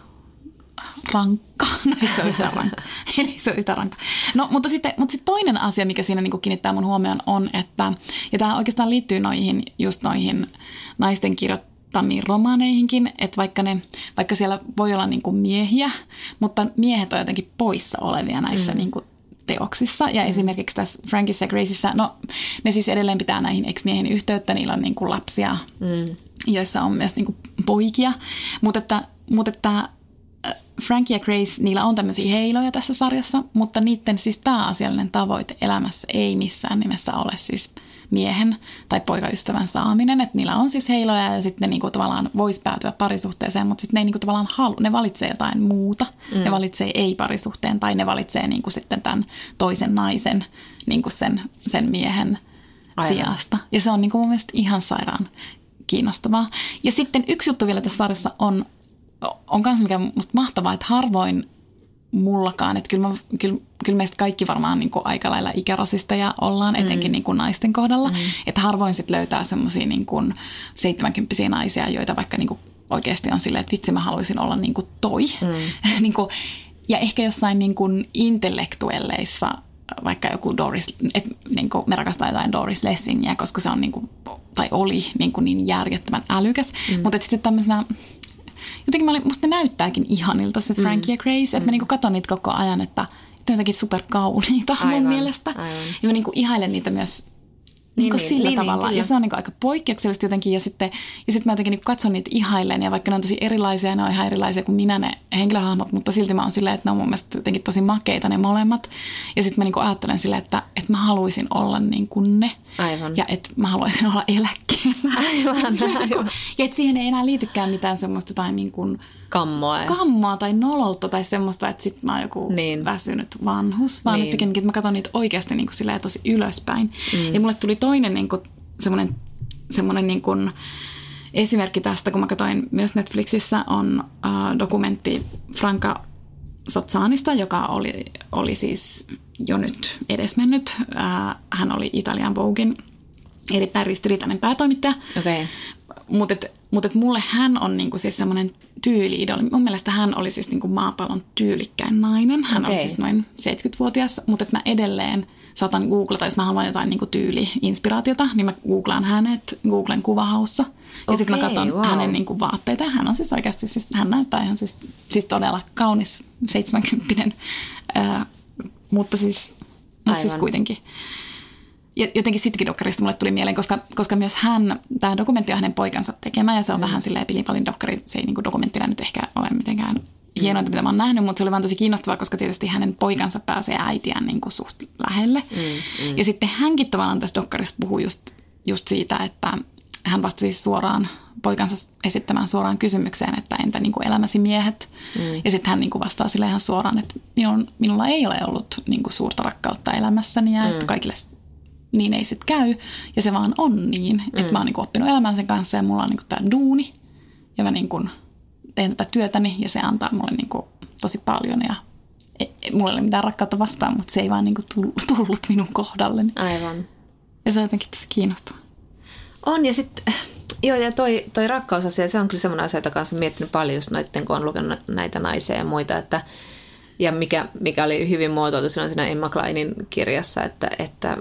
Rankka. No ei se ole yhtään rankka. Eli se on yhtään rankka. No, mutta sitten, mutta sitten toinen asia, mikä siinä niin kuin kiinnittää mun huomioon on, että, ja tämä oikeastaan liittyy noihin, just noihin naisten kirjoittamiin romaaneihinkin, että vaikka, ne, vaikka siellä voi olla niin kuin miehiä, mutta miehet on jotenkin poissa olevia näissä mm. niin kuin teoksissa. Ja mm. esimerkiksi tässä Frankiessa ja Gracessa, no ne siis edelleen pitää näihin ex-miehiin yhteyttä, niillä on niin kuin lapsia, mm. joissa on myös niin kuin poikia, mutta että, mutta että Frankie ja Grace, niillä on tämmöisiä heiloja tässä sarjassa, mutta niiden siis pääasiallinen tavoite elämässä ei missään nimessä ole siis miehen tai poikaystävän saaminen. Että niillä on siis heiloja ja sitten ne niinku tavallaan vois päätyä parisuhteeseen, mutta sitten ne ei niinku tavallaan halu, ne valitsee jotain muuta. Mm. Ne valitsee ei-parisuhteen tai ne valitsee niinku sitten tämän toisen naisen niinku sen, sen miehen Aivan. sijasta. Ja se on niinku mun mielestä ihan sairaan kiinnostavaa. Ja sitten yksi juttu vielä tässä sarjassa on on myös mikä musta mahtavaa, että harvoin mullakaan, että kyllä, mä, kyllä, kyllä meistä kaikki varmaan niin kuin aika lailla ikärasisteja ollaan, etenkin mm. niin kuin naisten kohdalla, mm. että harvoin sit löytää semmoisia niin kuin seitsemänkymppisiä naisia, joita vaikka niin kuin oikeasti on silleen, että vitsi mä haluaisin olla niin kuin toi. Mm. niin kuin, ja ehkä jossain niin kuin intellektuelleissa, vaikka joku Doris, että niin kuin me rakastaa jotain Doris Lessingiä, koska se on niin kuin, tai oli niin, kuin niin järjettömän älykäs, mm. mutta sitten tämmöisenä jotenkin mä olin, musta ne näyttääkin ihanilta se Frankie mm. ja Grace, että mm. mä niinku katon niitä koko ajan, että ne on jotenkin superkauniita aivan, mun mielestä. Aivan. Ja mä niinku ihailen niitä myös niinku niin, sillä niin, tavalla. Niin, ja se on niinku aika poikkeuksellista jotenkin. Ja sitten, ja sitten mä jotenkin niinku katson niitä ihailen. Ja vaikka ne on tosi erilaisia, ne on ihan erilaisia kuin minä ne henkilöhahmot, mutta silti mä oon silleen, että ne on mun mielestä jotenkin tosi makeita ne molemmat. Ja sitten mä niinku ajattelen silleen, että, että mä haluaisin olla niin kuin ne. Aivan. Ja että mä haluaisin olla eläkkeellä. Aivan, aivan. Ja että siihen ei enää liitykään mitään semmoista jotain niin kuin kammoa. kammoa tai noloutta tai semmoista, että sit mä oon joku niin. väsynyt vanhus. Vaan niin. että pikemminkin, että mä katson niitä oikeasti niin kuin silleen tosi ylöspäin. Mm. Ja mulle tuli toinen niin kuin semmoinen, semmoinen niin kuin esimerkki tästä, kun mä katsoin myös Netflixissä, on uh, dokumentti Franca Sozzanista, joka oli, oli siis jo nyt edesmennyt. Uh, hän oli Italian Voguein erittäin ristiriitainen päätoimittaja. Okay. Mutta et, mut et mulle hän on niinku siis semmoinen tyyli-idoli. Mun mielestä hän oli siis niinku maapallon tyylikkäin nainen. Hän okay. oli siis noin seitsemänkymmentävuotias, mutta mä edelleen saatan googlata, jos mä haluan jotain niinku tyyli-inspiraatiota, niin mä googlaan hänet Googlen kuvahaussa. Ja okay, sitten mä katson wow. hänen niinku vaatteita. Hän on siis oikeasti, siis, hän näyttää ihan siis, siis todella kaunis seitsemänkymppinen, äh, mutta siis, mut siis kuitenkin. Ja jotenkin sittenkin dokkarista mulle tuli mieleen, koska, koska myös hän, tämä dokumentti on hänen poikansa tekemä, ja se on mm. vähän silleen Pilipalin dokkari, se ei niin dokumenttina nyt ehkä ole mitenkään hienointa, mitä mä oon nähnyt, mutta se oli vaan tosi kiinnostavaa, koska tietysti hänen poikansa pääsee äitiään niin kuin suht lähelle. Mm, mm. Ja sitten hänkin tavallaan tässä dokkarissa puhuu just, just siitä, että hän vastasi suoraan poikansa esittämään suoraan kysymykseen, että entä niin kuin elämäsi miehet? Mm. Ja sitten hän niin kuin vastaa sille ihan suoraan, että minun, minulla ei ole ollut niin kuin suurta rakkautta elämässäni ja mm. että kaikille niin ei sitten käy. Ja se vaan on niin, mm. että mä oon niin kuin oppinut elämään sen kanssa ja mulla on niin kuin tämä duuni ja mä niin kuin teen tätä työtäni ja se antaa mulle niin kuin tosi paljon ja ei, mulla ei ole mitään rakkautta vastaan, mutta se ei vaan niin kuin tullut minun kohdalleni. Aivan. Ja se on jotenkin tosi kiinnostavaa. On ja sitten, joo ja toi, toi rakkausasia, se on kyllä semmoinen asia, jota kanssa miettinyt paljon just noitten, kun on lukenut näitä naisia ja muita, että ja mikä, mikä oli hyvin muotoiltu silloin siinä Emma Kleinin kirjassa, että, että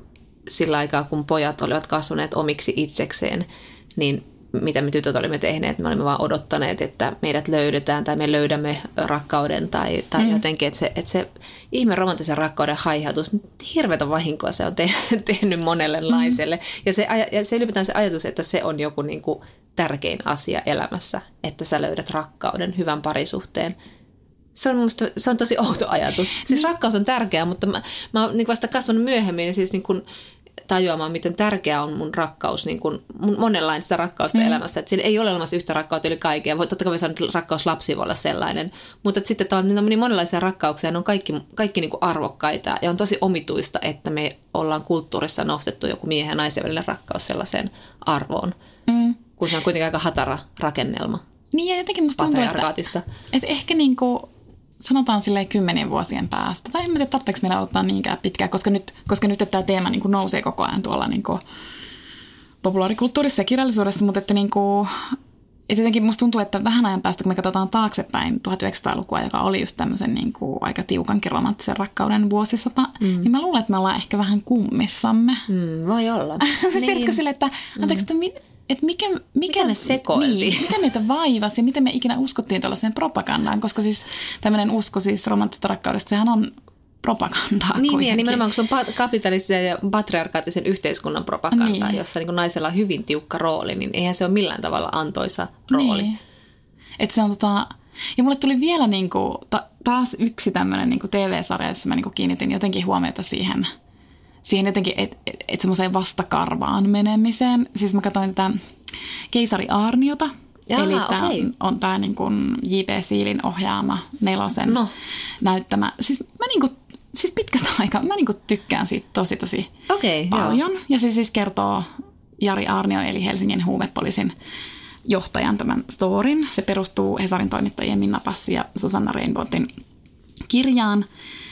sillä aikaa, kun pojat olivat kasvaneet omiksi itsekseen, niin mitä me tytöt olimme tehneet, me olimme vaan odottaneet, että meidät löydetään tai me löydämme rakkauden tai, tai mm. jotenkin, että se, että se ihme romanttisen rakkauden haihautus, hirveätä vahinkoa se on te, tehnyt monelle mm. naiselle. Ja se, ja se ylipäätään se ajatus, että se on joku niin kuin tärkein asia elämässä, että sä löydät rakkauden, hyvän parisuhteen. Se on, musta, se on tosi outo ajatus. Siis rakkaus on tärkeää, mutta mä, mä oon niin vasta kasvanut myöhemmin ja siis niin kuin tajuamaan, miten tärkeää on mun rakkaus, niin kuin mun monenlaista rakkausta mm. elämässä. Että siinä ei ole olemassa yhtä rakkautta yli kaikkea. Totta kai voi sanoa, että rakkaus lapsiin voi olla sellainen. Mutta sitten on niin monenlaisia rakkauksia, ne on kaikki, kaikki niin kuin arvokkaita. Ja on tosi omituista, että me ollaan kulttuurissa nostettu joku miehen ja naisen välinen rakkaus sellaiseen arvoon. Mm. Kun se on kuitenkin aika hatara rakennelma. Niin ja jotenkin musta tuntuu, että, että ehkä niin kuin sanotaan silleen kymmenien vuosien päästä. Tai en tiedä, tarvitseeko meillä odottaa niinkään pitkään, koska nyt, koska nyt tämä teema niin kuin nousee koko ajan tuolla niin kuin populaarikulttuurissa ja kirjallisuudessa, mutta että, niin kuin, että jotenkin musta tuntuu, että vähän ajan päästä, kun me katsotaan taaksepäin tuhatyhdeksänsataalukua, joka oli just tämmöisen niin kuin aika tiukankin romanttisen rakkauden vuosisata, mm. niin mä luulen, että me ollaan ehkä vähän kummissamme. Mm, voi olla. Siis tiedätkö silleen, että anteeksi, että mi- Että mikä, mikä, mitä me sekoiltiin? Niin, mitä meitä vaivasi ja miten me ikinä uskottiin tuollaiseen propagandaan, koska siis tämmöinen usko siis romanttisesta rakkaudesta, sehän on propagandaa. Niin, niin ja nimenomaan kun se on kapitalistisen ja patriarkaattisen yhteiskunnan propagandaa, niin. jossa niin naisella on hyvin tiukka rooli, niin eihän se ole millään tavalla antoisa rooli. Niin. Että se on tota, ja mulle tuli vielä niinku, ta, taas yksi tämmöinen niinku T V-sarja, jossa mä niinku kiinnitin jotenkin huomiota siihen, siihen jotenkin, että et, et semmoiseen vastakarvaan menemiseen. Siis mä katsoin tätä Keisari Aarniota. Jaa, eli tämä okay. on tämä niin kuin J P. Siilin ohjaama nelosen no. näyttämä. Siis mä niin kuin, siis pitkästä aikaa, mä niin kuin tykkään siitä tosi tosi okay, paljon. Joo. Ja se siis kertoo Jari Aarnio eli Helsingin huumepoliisin johtajan tämän storin. Se perustuu Hesarin toimittajien Minna Passi ja Susanna Reinbottin kirjaan.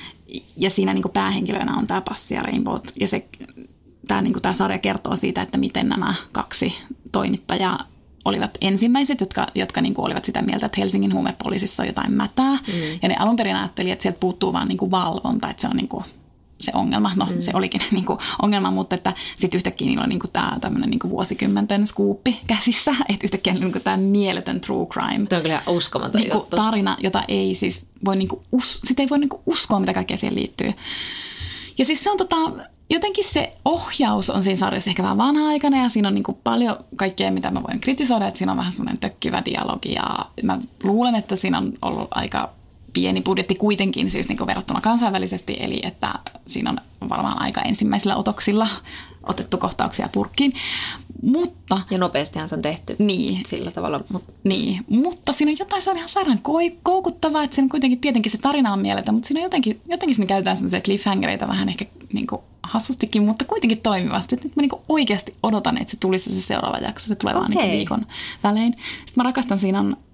Ja siinä niin kuin päähenkilönä on tämä Passi ja Reinbot. Ja se, tämä, niin kuin tämä sarja kertoo siitä, että miten nämä kaksi toimittajaa olivat ensimmäiset, jotka, jotka niin kuin olivat sitä mieltä, että Helsingin huumepoliisissa on jotain mätää. Mm. Ja ne alun perin ajatteli, että sieltä puuttuu vaan niin kuin valvonta, että se on niin kuin se ongelma. No mm. se olikin niin kuin ongelma, mutta että sitten yhtäkkiä niillä on niin kuin tämä tämmöinen niin kuin vuosikymmenten skuuppi käsissä. Että yhtäkkiä niin kuin tämä mieletön true crime. Tämä on kyllä ihan uskomaton niin kuin juttu. Tarina, jota ei siis voi, niin kuin us- sitä ei voi niin kuin uskoa, mitä kaikkea siihen liittyy. Ja siis se on tota, jotenkin se ohjaus on siinä sarjassa ehkä vähän vanha-aikana ja siinä on niin kuin paljon kaikkea, mitä mä voin kritisoida. Että siinä on vähän semmoinen tökkivä dialogi ja mä luulen, että siinä on ollut aika pieni budjetti kuitenkin siis niin kuin verrattuna kansainvälisesti, eli että siinä on varmaan aika ensimmäisillä otoksilla otettu kohtauksia purkkiin. Mutta, ja nopeastihan se on tehty niin, sillä tavalla. Mutta, niin, mutta siinä on jotain, se on ihan sairaan koukuttavaa, että siinä kuitenkin tietenkin se tarina on mieletön, mutta siinä on jotenkin, jotenkin siinä käytetään sellaisia cliffhangereita vähän ehkä niin kuin hassustikin, mutta kuitenkin toimivasti. Että nyt mä niin kuin oikeasti odotan, että se tulisi se seuraava jakso, se tulee okay. vaan niin kuin viikon välein. Sitten mä rakastan, siinä on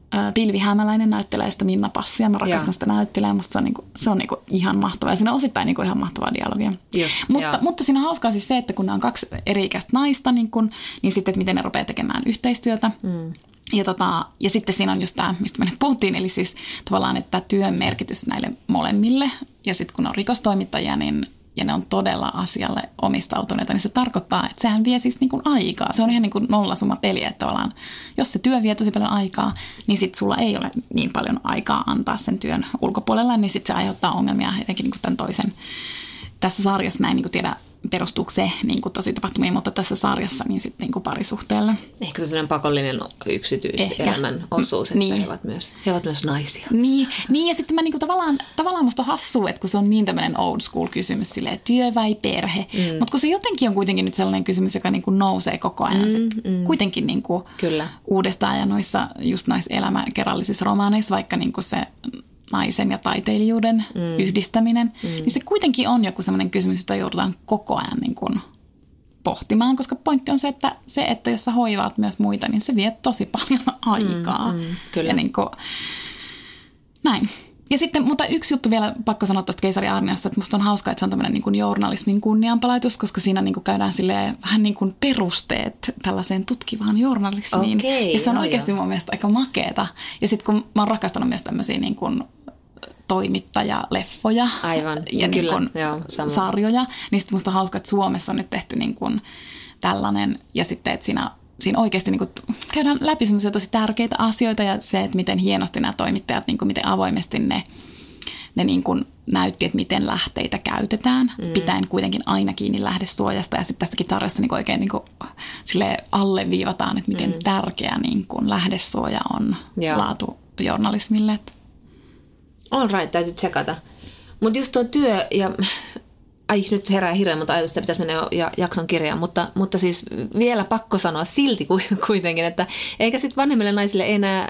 Pilvi Hämäläinen näyttelee sitä Minna Passia. Mä rakastan ja. sitä näyttelijää. Musta se on, niinku, se on niinku ihan mahtavaa. Ja siinä on osittain niinku ihan mahtavaa dialogia. Just, mutta, mutta siinä on hauskaa siis se, että kun nämä on kaksi eri-ikäistä naista, niin, kun, niin sitten, että miten ne rupeaa tekemään yhteistyötä. Mm. Ja, tota, ja sitten siinä on just tämä, mistä me nyt puhuttiin, eli siis tavallaan, että työn merkitys näille molemmille. Ja sitten kun on rikostoimittajia, niin ja ne on todella asialle omistautuneita, niin se tarkoittaa, että sehän vie siis niin kuin aikaa. Se on ihan niin kuin nollasumma peli, että tavallaan jos se työ vie tosi paljon aikaa, niin sitten sulla ei ole niin paljon aikaa antaa sen työn ulkopuolella, niin sitten se aiheuttaa ongelmia etenkin niin kuin tämän toisen. Tässä sarjassa mä en niin kuin tiedä, perustuuko se niin kuin tosi tapahtumiin, mutta tässä sarjassa niin sitten niin kuin parisuhteelle. Ehkä sellainen pakollinen yksityiselämän osuus, että niin. he, ovat myös, he ovat myös naisia. Niin, niin ja sitten mä niin kuin tavallaan, tavallaan musta on hassua, että kun se on niin tämmöinen old school kysymys, silleen työ vai perhe, mm. mutta kun se jotenkin on kuitenkin nyt sellainen kysymys, joka niin kuin nousee koko ajan, mm, mm. kuitenkin niin kuin Kyllä. uudestaan ja noissa, just noissa elämäkerrallisissa romaaneissa, vaikka niin kuin se naisen ja taiteilijuuden mm. yhdistäminen, mm. niin se kuitenkin on joku sellainen kysymys, jota joudutaan koko ajan niin kuin pohtimaan, koska pointti on se, että se, että jos sä hoivaat myös muita, niin se vie tosi paljon aikaa. Mm, mm, kyllä. Ja niin kuin, näin. Ja sitten, mutta yksi juttu vielä pakko sanoa tuosta Keisari Aarniasta, että musta on hauskaa, että se on tämmöinen niin kuin journalismin kunnianpalautus, koska siinä niin kuin käydään silleen vähän niin kuin perusteet tällaiseen tutkivaan journalismiin. Okay, ja se on oikeasti jo. mun mielestä aika makeeta. Ja sitten kun mä oon rakastanut myös tämmöisiä niin kuin toimittajaleffoja Aivan. ja Kyllä, niin kuin joo, sarjoja, niin sitten musta on hauskaa, että Suomessa on nyt tehty niin kuin tällainen, ja sitten, että siinä Siinä oikeasti niin kuin käydään läpi semmoisia tosi tärkeitä asioita ja se, että miten hienosti nämä toimittajat, niin kuin miten avoimesti ne, ne niin kuin näytti, että miten lähteitä käytetään, mm. pitäen kuitenkin aina kiinni lähdesuojasta. Ja sitten tästäkin tarjassa niin oikein niin kuin alleviivataan, että miten mm. tärkeä niin kuin lähdesuoja on Joo. laatujournalismille. All right, täytyy tsekata. Mutta just tuo työ ja... Ai, nyt herää hirveän monta ajatusta, pitäisi mennä jo jakson kirjaan, mutta, mutta siis vielä pakko sanoa silti kuitenkin, että eikä sitten vanhemmille naisille enää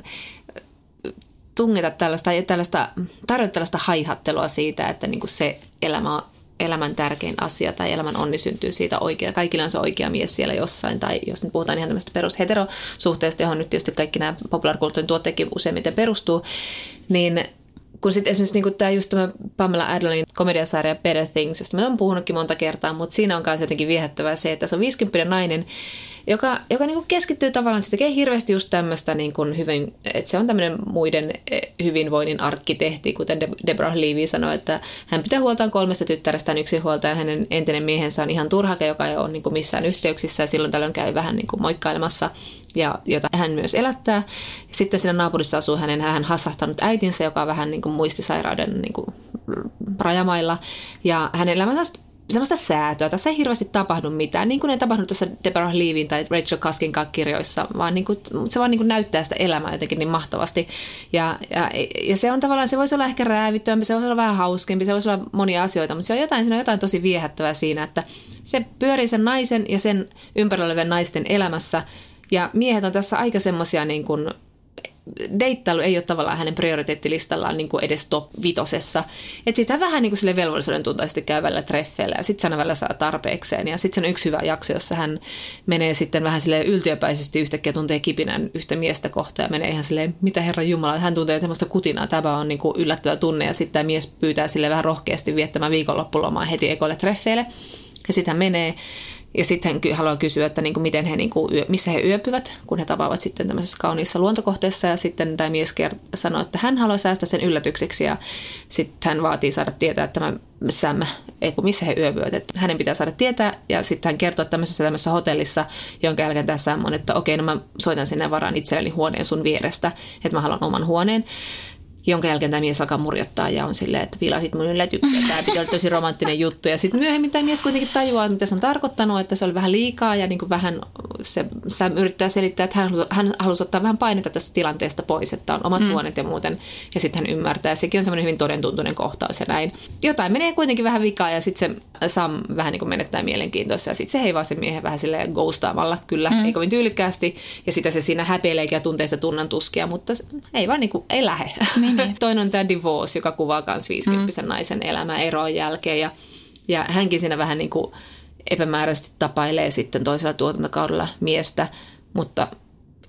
tungeta tällaista, tällaista tarjota tällaista haihattelua siitä, että niinku se elämä on elämän tärkein asia tai elämän onni syntyy siitä oikea. Kaikilla on se oikea mies siellä jossain, tai jos nyt puhutaan ihan tämmöistä perusheterosuhteesta, johon nyt tietysti kaikki nämä populaarikulttuurin tuotteetkin useimmiten perustuu, niin kun sitten esimerkiksi niin tämä just tämä Pamela Adlonin komediasarja Better Things, josta mä oon puhunutkin monta kertaa, mutta siinä on myös jotenkin viehättävää se, että se on viisikymppinen nainen, joka, joka niin kuin keskittyy tavallaan, se tekee hirveästi just tämmöistä, niin kuin hyvin, että se on tämmöinen muiden hyvinvoinnin arkkitehti, kuten Deborah Levy sanoi, että hän pitää huoltaan kolmesta tyttärestään yksinhuoltajan, hänen entinen miehensä on ihan turhake, joka ei ole niin kuin missään yhteyksissä ja silloin tällöin käy vähän niin kuin moikkailemassa, ja jota hän myös elättää. Sitten siinä naapurissa asuu hänen hän hassahtanut äitinsä, joka on vähän niin kuin muistisairauden niin kuin rajamailla, ja hänen elämänsä semmoista säätöä. Tässä ei hirveästi tapahdu mitään, niin kuin ei tapahdu tuossa Deborah Levyn tai Rachel Cuskin kirjoissa, vaan niin kuin, se vaan niin kuin näyttää sitä elämää jotenkin niin mahtavasti. Ja, ja, ja se on tavallaan, se voisi olla ehkä räävittömpi, se voisi olla vähän hauskempi, se voisi olla monia asioita, mutta se on jotain, siinä on jotain tosi viehättävää siinä, että se pyörii sen naisen ja sen ympärillä olevien naisten elämässä, ja miehet on tässä aika semmoisia niin kuin deittailu ei ole tavallaan hänen prioriteettilistallaan niin kuin edes top vitosessa. Että sitä vähän niin kuin sille velvollisuuden tuntaisesti käy välillä treffeillä ja sitten se aina välillä saa tarpeekseen. Ja sitten se on yksi hyvä jakso, jossa hän menee sitten vähän silleen yltiöpäisesti yhtäkkiä tuntee kipinän yhtä miestä kohtaan ja menee ihan silleen, mitä herran jumala, hän tuntee tämmöistä kutinaa, tämä on niin kuin yllättävä tunne ja sitten tämä mies pyytää sille vähän rohkeasti viettämään viikonloppulomaa heti ekoille treffeille ja sitten hän menee. Ja sitten hän haluaa kysyä, että niin kuin miten he, niin kuin yö, missä he yöpyvät, kun he tapaavat sitten tämmöisessä kauniissa luontokohteessa. Ja sitten tämä mies sanoo, että hän haluaa säästää sen yllätykseksi. Ja sitten hän vaatii saada tietää, että tämä Sam, missä he yöpyvät. Että hänen pitää saada tietää. Ja sitten hän kertoo tämmöisessä tämmöisessä hotellissa, jonka jälkeen tämä Sam on, että okei, no mä soitan sinne varaan itselleni huoneen sun vierestä. Että mä haluan oman huoneen. Jonka jälkeen tämä mies alkaa murjottaa ja on silleen, että vilasit mun yllätyksiä. Tämä piti olla tosi romanttinen juttu. Ja sitten myöhemmin tämä mies kuitenkin tajuaa, mitä se on tarkoittanut, että se oli vähän liikaa. Ja niin kuin vähän se, se yrittää selittää, että hän halusi, hän halusi ottaa vähän painetta tästä tilanteesta pois, että on omat mm. huoneet ja muuten. Ja sitten hän ymmärtää. Ja sekin on semmoinen hyvin todentuntuinen kohtaus ja näin. Jotain menee kuitenkin vähän vikaa ja sitten se Sam vähän niin kuin menettää mielenkiintoista. Ja sitten se heivaa sen miehen vähän silleen ghostaamalla, kyllä, mm. ei kovin tyylikkäästi. Ja sitä se siinä häpeileekin ja tuntee sitä tunnan tuskia, mutta ei vaan niin kuin, ei lähe. Niin. Toinen on tämä Divorce, joka kuvaa myös viisikymppisen mm. naisen elämää eron jälkeen. Ja, ja hänkin siinä vähän niin kuin epämääräisesti tapailee sitten toisella tuotantokaudella miestä. Mutta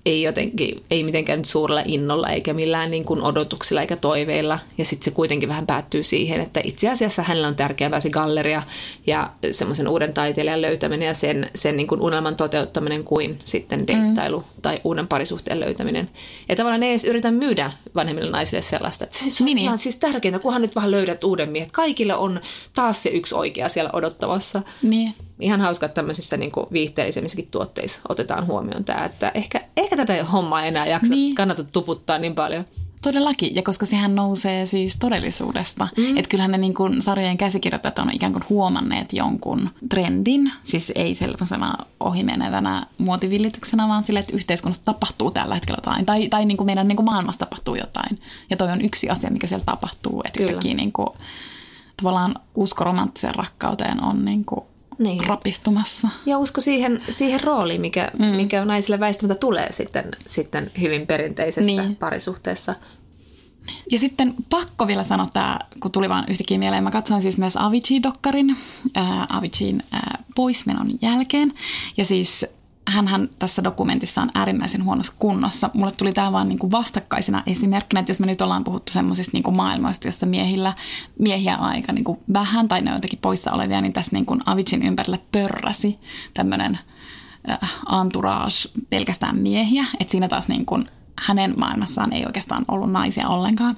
ei jotenkin, ei mitenkään nyt suurella innolla eikä millään niin kuin odotuksilla eikä toiveilla. Ja sitten se kuitenkin vähän päättyy siihen, että itse asiassa hänellä on tärkeämpää se galleria ja semmoisen uuden taiteilijan löytäminen ja sen, sen niin kuin unelman toteuttaminen kuin sitten deittailu mm. tai uuden parisuhteen löytäminen. Ja tavallaan ne ei edes yritä myydä vanhemmille naisille sellaista, että se on niin, ihan siis tärkeintä, kunhan nyt vähän löydät uuden miehen. Kaikille on taas se yksi oikea siellä odottamassa. Niin. Ihan hauska, että tämmöisissä niin kuin viihteellisemmissäkin tuotteissa otetaan huomioon tämä, että ehkä, ehkä tätä hommaa ei enää jaksa, niin. kannata tuputtaa niin paljon. Todellakin, ja koska sehän nousee siis todellisuudesta. Mm. Että kyllähän ne niin kuin sarjojen käsikirjoittajat on ikään kuin huomanneet jonkun trendin, siis ei sellaisena ohimenevänä muotivillityksenä, vaan sille, että yhteiskunnassa tapahtuu tällä hetkellä jotain, tai, tai niin kuin meidän niin kuin maailmassa tapahtuu jotain. Ja toi on yksi asia, mikä siellä tapahtuu, että yhtäkkiä niin kuin, tavallaan usko romanttiseen rakkauteen on niin kuin niin. rapistumassa. Ja usko siihen, siihen rooliin, mikä, mm. mikä naisille väistämättä tulee sitten, sitten hyvin perinteisessä niin. parisuhteessa. Ja sitten pakko vielä sanoa tämä, kun tuli vaan yhtäkkiä mieleen. Mä katsoin siis myös Avicii-dokkarin ää, Aviciin ää, poismenon jälkeen. Ja siis hänhän tässä dokumentissa on äärimmäisen huonossa kunnossa. Mulle tuli tämä vaan niinku vastakkaisena esimerkkinä, että jos me nyt ollaan puhuttu semmoisista niinku maailmoista, jossa miehillä, miehiä on aika niinku vähän tai ne on jotenkin poissa olevia, niin tässä niinku Aviciin ympärillä pörräsi tämmöinen äh, entourage pelkästään miehiä. Että siinä taas niinku hänen maailmassaan ei oikeastaan ollut naisia ollenkaan.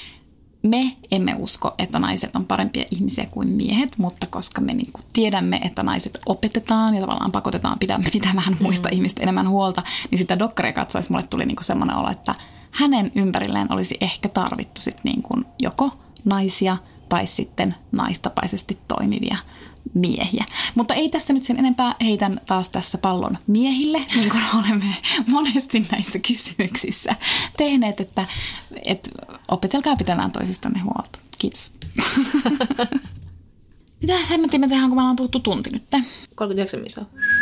Me emme usko, että naiset on parempia ihmisiä kuin miehet, mutta koska me niin kuin tiedämme, että naiset opetetaan ja tavallaan pakotetaan pitämään muista mm. ihmistä enemmän huolta, niin sitä dokkaria katsoessa mulle tuli niin kuin semmoinen olo, että hänen ympärilleen olisi ehkä tarvittu sit niin kuin joko naisia tai sitten naistapaisesti toimivia miehiä. Mutta ei tästä nyt sen enempää, heitän taas tässä pallon miehille, niin kuin olemme monesti näissä kysymyksissä tehneet, että, että opetelkaa pitämään toisistanne huolta. Kiitos. Mitä semmoista me tehdään, kun me ollaan puhuttu tunti nyt? kolmekymmentäyhdeksän misaa.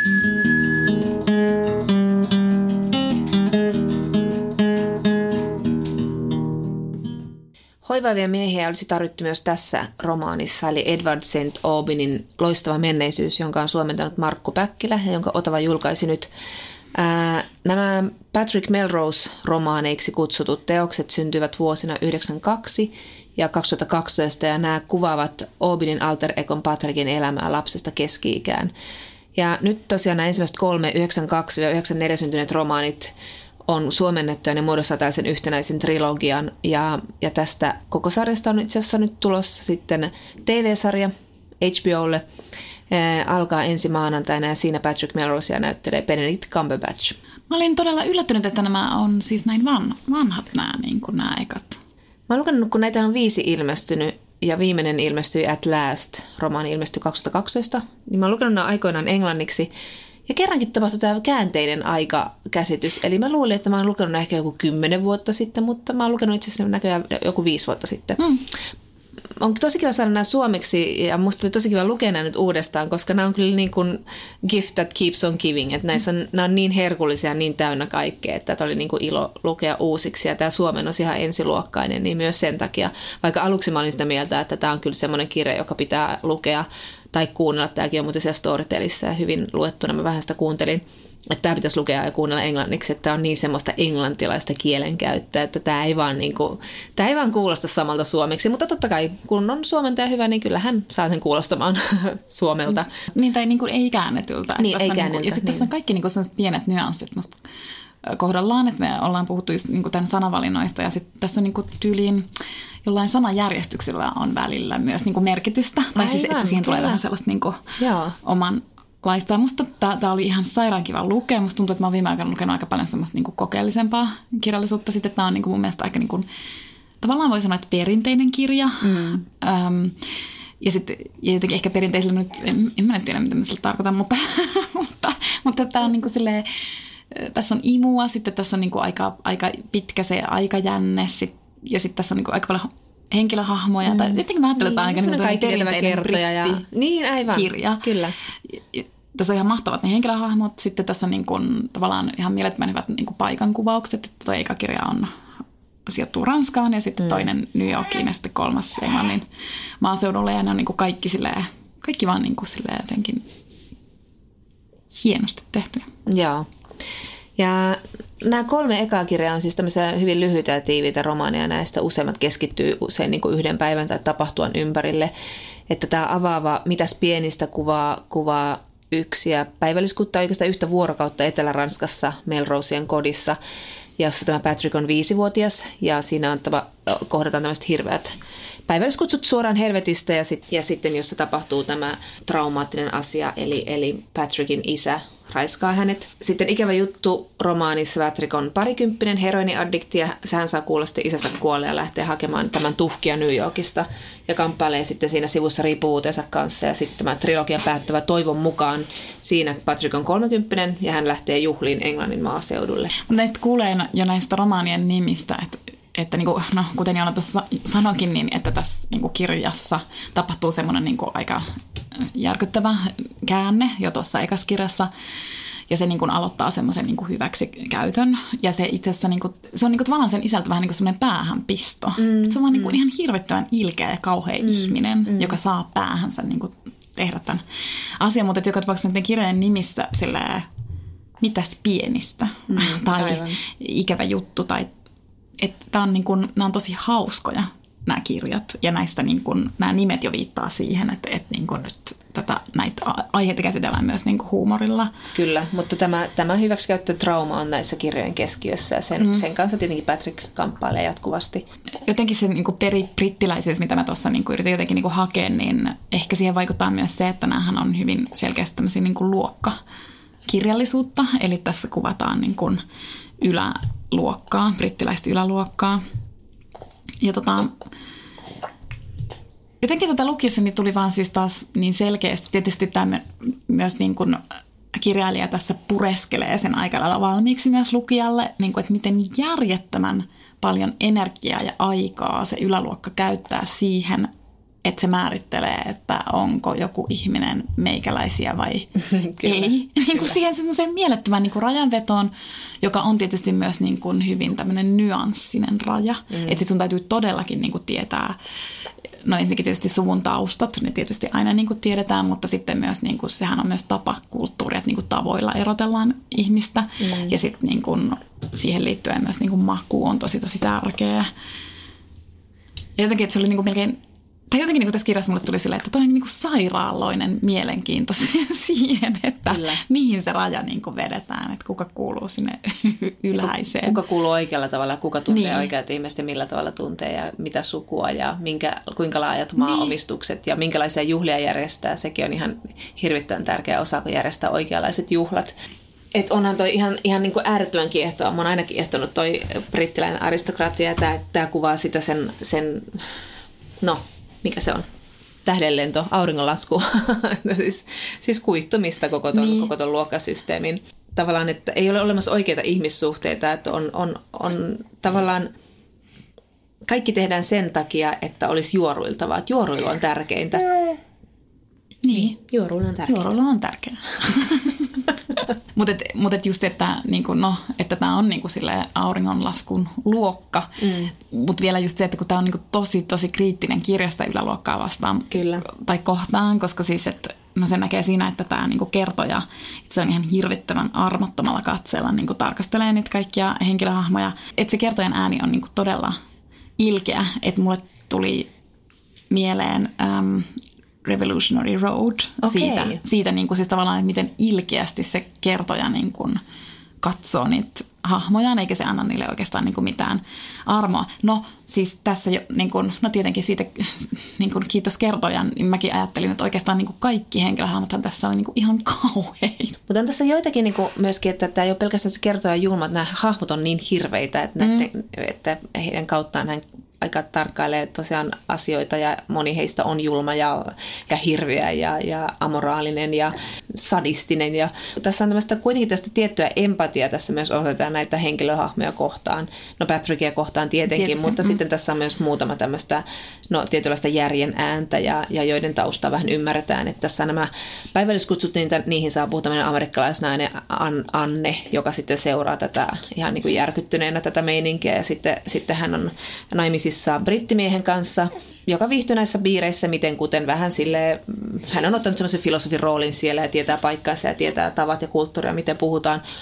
Hoivaavia miehiä olisi tarvittu myös tässä romaanissa, eli Edward Saint Aubinin Loistava menneisyys, jonka on suomentanut Markku Päkkilä ja jonka Otava julkaisi nyt. Ää, nämä Patrick Melrose-romaaneiksi kutsutut teokset syntyivät vuosina yhdeksänkymmentäkaksi ja kaksituhattakaksitoista, ja nämä kuvaavat Aubinin alter egon Patrickin elämää lapsesta keski-ikään. Ja nyt tosiaan nämä ensimmäiset kolme, yhdeksänkymmentäkaksi ja yhdeksänkymmentäneljä syntyneet romaanit on suomennettu ja ne muodostaa tällaisen yhtenäisen trilogian. Ja, ja tästä koko sarjasta on itse asiassa nyt tulossa sitten T V-sarja H B O:lle. Ää, alkaa ensi maanantaina ja siinä Patrick Melrosea näyttelee Benedict Cumberbatch. Mä olin todella yllättynyt, että nämä on siis näin van, vanhat nämä, niin kuin nämä ekat. Mä oon lukenut, kun näitä on viisi ilmestynyt ja viimeinen ilmestyi At Last, romaani ilmestyi kaksituhattakaksitoista, niin mä oon lukenut nämä aikoinaan englanniksi. Ja kerrankin tapahtui tämä käänteinen aikakäsitys. Eli mä luulin, että mä oon lukenut ehkä joku kymmenen vuotta sitten, mutta mä oon lukenut itse asiassa näköjään joku viisi vuotta sitten. Mm. On tosi kiva saada nämä suomeksi ja musta oli tosi kiva lukea nämä nyt uudestaan, koska nämä on kyllä niin kuin gift that keeps on giving. Että näissä on, nämä on niin herkullisia ja niin täynnä kaikkea, että tämä oli niin kuin ilo lukea uusiksi. Ja tämä Suomen on ihan ensiluokkainen, niin myös sen takia, vaikka aluksi mä olin sitä mieltä, että tämä on kyllä semmoinen kirja, joka pitää lukea tai kuunnella. Tämäkin on muuten siellä Storytelissä ja hyvin luettuna. Mä vähän sitä kuuntelin, että tämä pitäisi lukea ja kuunnella englanniksi, että tämä on niin semmoista englantilaista kielenkäyttöä, että tämä ei vaan, niin kuin, tämä ei vaan kuulosta samalta suomeksi. Mutta totta kai, kun on suomentaja hyvä, niin kyllä hän saa sen kuulostamaan suomelta. Niin, tai niin kuin ei käännetyltä. Niin, ei käännetyltä. Niin ja sitten niin. Tässä on kaikki niin kuin sellaiset pienet nyanssit musta kohdallaan, että me ollaan puhuttu just niin kuin tämän sanavalinnoista ja sitten tässä on niin kuin tyyliin jollain sanajärjestyksellä on välillä myös niin kuin merkitystä. Tai aivan, siis, että siihen tulee vähän sellaista niin kuin oman laista. Musta tämä oli ihan sairaan kiva lukea. Musta tuntuu, että mä oon viime aikoina lukenut aika paljon semmoista niin kuin kokeellisempaa kirjallisuutta. Sitten tämä on niin kuin mun mielestä aika niin kuin, tavallaan voi sanoa, että perinteinen kirja. Mm. Öm, ja sitten ja jotenkin ehkä perinteisellä, en, en mä nyt tiedä, mitä mä sillä tarkoitan, mutta, mutta, mutta tämä on niin kuin silleen, tässä on imua, sitten tässä on niin kuin aika, aika pitkä se aikajänne, sit, ja sitten tässä on niin kuin aika paljon henkilöhahmoja. Mm. Tai sitten mä ajattelen, että niin, aika niin perinteinen niin, aivan. Kirja. Kyllä. Tässä on ihan mahtavat ne henkilöhahmot. Sitten tässä on niin kuin, tavallaan ihan mielettömän hyvät niin kuin paikankuvaukset. Tuo eka kirja on sijoittuu Ranskaan ja sitten mm. toinen New Yorkiin ja sitten kolmas Englannin maaseudulle. Ja ne on niin kuin kaikki, silleen, kaikki vaan niin kuin silleen jotenkin hienosti tehtyjä. Joo. Ja nämä kolme ekaa kirjaa on siis tämmöisiä hyvin lyhyitä ja tiiviitä romaaneja. Näistä useimmat keskittyy usein niin kuin yhden päivän tai tapahtuan ympärille. Että tämä avaava Mitäs pienistä kuvaa, kuvaa yksi ja päivälliskutta oikeastaan yhtä vuorokautta Etelä-Ranskassa Melrosien kodissa, jossa tämä Patrick on viisivuotias ja siinä on tava, kohdataan tämmöiset hirveät päivälliskutsut suoraan helvetistä ja, sit, ja sitten jossa tapahtuu tämä traumaattinen asia, eli, eli Patrickin isä raiskaa hänet. Sitten ikävä juttu romaanissa Patrick on parikymppinen heroiniaddikti ja hän saa kuulla sitten isänsä kuolee ja lähtee hakemaan tämän tuhkia New Yorkista ja kamppailee sitten siinä sivussa riippuvuutensa kanssa. Ja sitten tämä trilogia päättävä toivon mukaan siinä Patrick on kolmekymppinen ja hän lähtee juhliin Englannin maaseudulle. Näistä kuulee jo näistä romaanien nimistä, että Että niin kuin, no, kuten Joona tuossa sanoikin, niin että tässä niin kuin kirjassa tapahtuu semmoinen niin kuin aika järkyttävä käänne jo tuossa ekassa kirjassa. Ja se niin kuin aloittaa semmoisen niin kuin hyväksikäytön. Ja se itse asiassa niin kuin, se on niin kuin tavallaan sen isältä vähän niin kuin semmoinen päähänpisto. Mm, se on vaan mm. niin kuin ihan hirvittävän ilkeä ja kauhea mm, ihminen, mm. joka saa päähänsä niin kuin tehdä tämän asian. Mutta joka tapauksessa näiden kirjojen nimissä silleen, mitäs pienistä mm, tai aivan. Ikävä juttu tai että on niin kuin, nämä on tosi hauskoja nämä kirjat ja näistä niin kuin, nämä nimet jo viittaa siihen, että, että niin kuin nyt tätä, näitä aiheita käsitellään myös niin kuin huumorilla. Kyllä, mutta tämä, tämä hyväksikäyttötrauma on näissä kirjojen keskiössä ja sen, mm. sen kanssa tietenkin Patrick kamppailee jatkuvasti. Jotenkin se niin kuin peribrittiläisyys, mitä mä tuossa niin kuin yritin jotenkin niin kuin hakea, niin ehkä siihen vaikuttaa myös se, että näähän on hyvin selkeästi tämmöisiä niin kuin luokkakirjallisuutta, eli tässä kuvataan niin kuin yläluokkaa, brittiläistä yläluokkaa. Ja tota, jotenkin tätä lukiessa niin tuli vaan siis taas niin selkeästi. Tietysti tämä myös niin kuin kirjailija tässä pureskelee sen aika lailla valmiiksi myös lukijalle, niin kuin, että miten järjettömän paljon energiaa ja aikaa se yläluokka käyttää siihen, että se määrittelee, että onko joku ihminen meikäläisiä vai ei. Niin kuin siihen semmoiseen mielettömään niin kuin rajanvetoon, joka on tietysti myös niin kuin hyvin tämmöinen nyanssinen raja. Mm. Että sit sun täytyy todellakin niin kuin tietää, no ensinnäkin tietysti suvun taustat, ne tietysti aina niin kuin tiedetään, mutta sitten myös niin kuin, sehän on myös tapa kulttuuria, että niin kuin tavoilla erotellaan ihmistä. Mm. Ja sitten niin kuin siihen liittyen myös niin kuin maku on tosi tosi tärkeä. Ja jotenkin, että se oli niin kuin melkein tai jotenkin niin kuin tässä kirjassa mulle tuli silleen, että toi on niin kuin sairaaloinen mielenkiinto siihen, että Kyllä. mihin se raja niin kuin vedetään, että kuka kuuluu sinne yläiseen. Kuka kuuluu oikealla tavalla, kuka tuntee niin. oikeat ihmiset ja millä tavalla tuntee ja mitä sukua ja minkä, kuinka laajat maaomistukset niin. ja minkälaisia juhlia järjestää. Sekin on ihan hirvittävän tärkeä osa, kun järjestää oikeanlaiset juhlat. Että onhan toi ihan, ihan niin kuin äärettömän kiehtoa. Mä oon aina kiehtonut toi brittiläinen aristokratia ja tää, tää kuvaa sitä sen, sen no... mikä se on? Tähdenlento, auringonlasku, siis, siis kuittumista koko ton, niin. koko ton luokkasysteemin. Tavallaan, että ei ole olemassa oikeita ihmissuhteita, että on, on, on tavallaan, kaikki tehdään sen takia, että olisi juoruiltavaa, että juoruilu on tärkeintä. Niin, juoruilu on tärkeää. Juoruilu on tärkeää. Mutta et, mut et just, että niinku, no, että tämä on niinku auringonlaskun luokka. Mm. Mutta vielä just se, että kun tämä on niinku tosi, tosi kriittinen kirjasta yläluokkaa vastaan Kyllä. tai kohtaan, koska siis, että no se näkee siinä, että tämä niinku kertoja, että se on ihan hirvittävän armottomalla katseella niinku tarkastelee niitä kaikkia henkilöhahmoja. Että se kertojan ääni on niinku todella ilkeä, että mulle tuli mieleen... Äm, Revolutionary Road, okay. siitä, siitä niin kuin siis tavallaan, että miten ilkeästi se kertoja niin kuin katsoo niitä hahmojaan, eikä se anna niille oikeastaan niin kuin mitään armoa. No siis tässä jo, niin kuin, no tietenkin siitä, niin kuin, kiitos kertojan, niin mäkin ajattelin, että oikeastaan niin kuin kaikki henkilöhahmothan tässä oli niin kuin ihan kauheita. Mutta on tässä joitakin niin kuin myöskin, että tämä ei ole pelkästään se kertoja julma, että nämä hahmot on niin hirveitä, että, mm. näiden, että heidän kauttaan hän aika tarkkailee tosiaan asioita ja moni heistä on julma ja, ja hirveä ja, ja amoraalinen ja sadistinen. Ja tässä on tämmöistä kuitenkin tästä tiettyä empatiaa tässä myös osoitetaan näitä henkilöhahmoja kohtaan. No Patrickia kohtaan tietenkin, Tietysti. mutta mm. sitten tässä on myös muutama tämmöistä no, tietynlaista järjen ääntä ja, ja joiden taustaa vähän ymmärretään. Että tässä on nämä päivälliskutsut, niin niihin saapuu tämmöinen amerikkalaisnainen Anne, joka sitten seuraa tätä ihan niin kuin järkyttyneenä tätä meininkiä ja sitten, sitten hän on naimisissa brittimiehen kanssa, joka viihtyy näissä piireissä miten kuten vähän silleen, hän on ottanut semmoisen filosofin roolin siellä ja tietää paikkansa ja tietää tavat ja kulttuuria, miten puhutaan,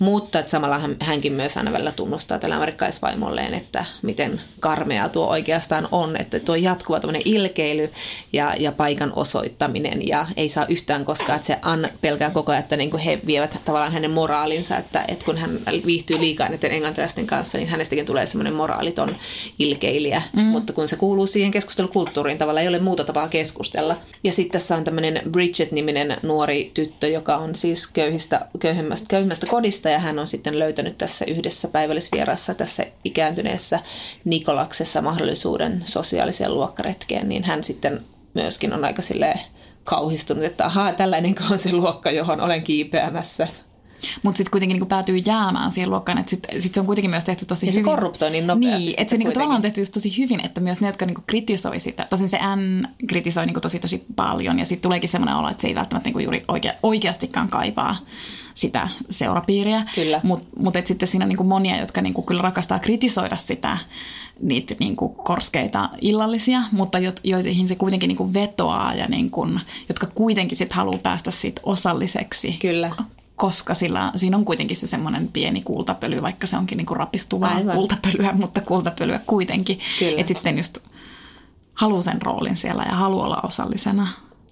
Mutta että samalla hän, hänkin myös aina välillä tunnustaa tällä amerikkalaisvaimolleen, että miten karmea tuo oikeastaan on, että tuo jatkuva tämmöinen ilkeily ja, ja paikan osoittaminen ja ei saa yhtään koskaan, että se Ann pelkää koko ajan, että niin kuin he vievät tavallaan hänen moraalinsa, että, että kun hän viihtyy liikaa näiden englantilaisten kanssa, niin hänestäkin tulee semmoinen moraaliton ilkeilijä, mm. mutta kun se kuuluu siihen keskustelukulttuuriin, tavallaan ei ole muuta tapaa keskustella. Ja sitten tässä on tämmöinen Bridget-niminen nuori tyttö, joka on siis köyhistä, köyhimmästä, köyhimmästä kodista ja hän on sitten löytänyt tässä yhdessä päivällisvierassa tässä ikääntyneessä Nikolaksessa mahdollisuuden sosiaaliseen luokkaretkeen, niin hän sitten myöskin on aika silleen kauhistunut, että ahaa, tällainen on se luokka, johon olen kiipeämässä. Mutta sitten kuitenkin niinku päätyy jäämään siihen luokkaan, että sitten sit se on kuitenkin myös tehty tosi ja hyvin. Ja se korruptoi niin nopeasti. Niin, että se niinku tavallaan on tehty just tosi hyvin, että myös ne, jotka niinku kritisoi sitä. Tosin se Ann kritisoi niinku tosi tosi paljon ja sitten tuleekin semmoinen olo, että se ei välttämättä niinku juuri oikea, oikeastikaan kaipaa sitä seurapiiriä. Mutta mut sitten siinä on niinku monia, jotka niinku kyllä rakastaa kritisoida sitä, niitä niinku korskeita illallisia, mutta jo, joihin se kuitenkin niinku vetoaa ja niinku, jotka kuitenkin sitten haluaa päästä siitä osalliseksi. Kyllä. Koska sillä, siinä on kuitenkin se semmoinen pieni kultapöly, vaikka se onkin niinku rapistuvaa Aivan. kultapölyä, mutta kultapölyä kuitenkin. Että sitten just haluaa sen roolin siellä ja haluaa olla osallisena.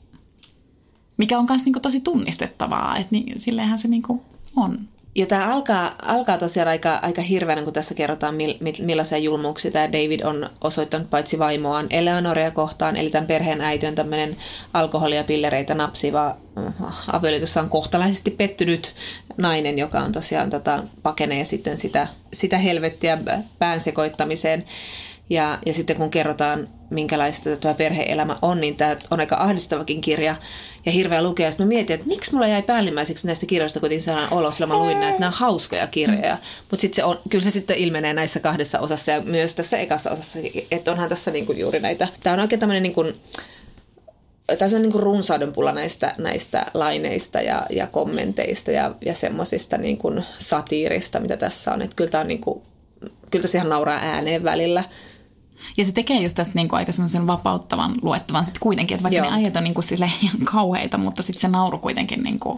Mikä on myös niinku tosi tunnistettavaa, että niin, silleenhän se niinku on. Ja tämä alkaa, alkaa tosiaan aika, aika hirveänä, kun tässä kerrotaan, millaisia julmuuksia tämä David on osoittanut paitsi vaimoaan Eleanoria kohtaan. Eli tämän perheen äiti on tämmöinen alkoholia ja pillereitä napsiva avioliitossa on kohtalaisesti pettynyt nainen, joka on tosiaan tota, pakenee sitten sitä, sitä helvettiä pään sekoittamiseen. Ja, ja sitten kun kerrotaan, minkälaista tämä perhe-elämä on, niin tämä on aika ahdistavakin kirja ja hirveä lukea. Sitten mä mietin, että miksi mulla jäi päällimmäiseksi näistä kirjoista kuitenkin sellainen olo, sillä mä luin näitä, että nämä on hauskoja kirjoja. Mutta sitten se on, kyllä se sitten ilmenee näissä kahdessa osassa ja myös tässä ekassa osassa, että onhan tässä niin kuin juuri näitä. Tämä on oikein tämmöinen niin kuin, tässä on niin kuin runsaudenpula näistä, näistä laineista ja, ja kommenteista ja, ja semmoisista niin kuin satiirista, mitä tässä on. Että kyllä tämä on niin kuin, kyllä tässä ihan nauraa ääneen välillä. Ja se tekee just tästä niinku aika semmoisen vapauttavan luettavan sitten kuitenkin, että vaikka Joo. ne ajat on niinku ihan kauheita, mutta sitten se nauru kuitenkin. Niinku.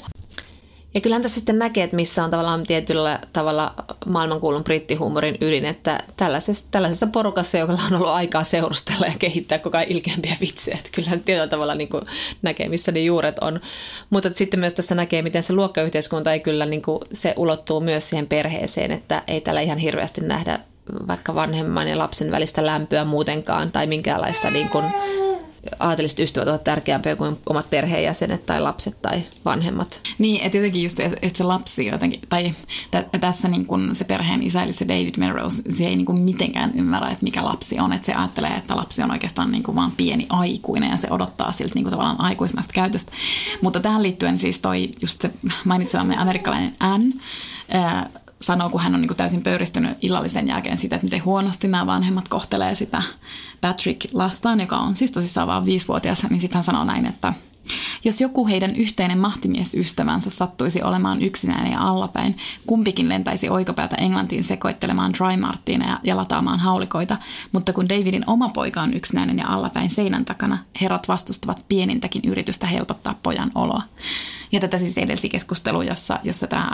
Ja kyllähän tässä sitten näkee, että missä on tavallaan tietyllä tavalla maailmankuulun brittihuumorin ydin, että tällaisessa, tällaisessa porukassa, joka on ollut aikaa seurustella ja kehittää koko ajan ilkeämpiä vitsejä, että kyllähän tietyllä tavalla niin kuin näkee, missä ne juuret on. Mutta sitten myös tässä näkee, miten se luokkayhteiskunta ei kyllä, niin kuin, se ulottuu myös siihen perheeseen, että ei tällä ihan hirveästi nähdä vaikka vanhemman ja lapsen välistä lämpöä muutenkaan tai minkäänlaista niin kuin aateliset ystävät ovat tärkeämpiä kuin omat perheenjäsenet tai lapset tai vanhemmat. Niin, että jotenkin just, että se lapsi jotenkin, tai t- tässä niin kun se perheen isä, eli se David Melrose, se ei niin kuin mitenkään ymmärrä, että mikä lapsi on, että se ajattelee, että lapsi on oikeastaan niin kuin vaan pieni aikuinen ja se odottaa siltä niin kuin tavallaan aikuismästä käytöstä. Mutta tähän liittyen siis toi just se mainitsemamme amerikkalainen Ann, ää, sanoo, kun hän on niin kuin täysin pöyristynyt illallisen jälkeen sitä, että miten huonosti nämä vanhemmat kohtelee sitä Patrick-lastaan, joka on siis tosissaan vaan viisivuotias, niin sitten hän sanoo näin, että jos joku heidän yhteinen mahtimiesystävänsä sattuisi olemaan yksinäinen ja allapäin, kumpikin lentäisi oikopäätä Englantiin sekoittelemaan dry martineja ja lataamaan haulikoita, mutta kun Davidin oma poika on yksinäinen ja allapäin seinän takana, herrat vastustavat pienintäkin yritystä helpottaa pojan oloa. Ja tätä siis edelsi keskustelu, jossa, jossa tämä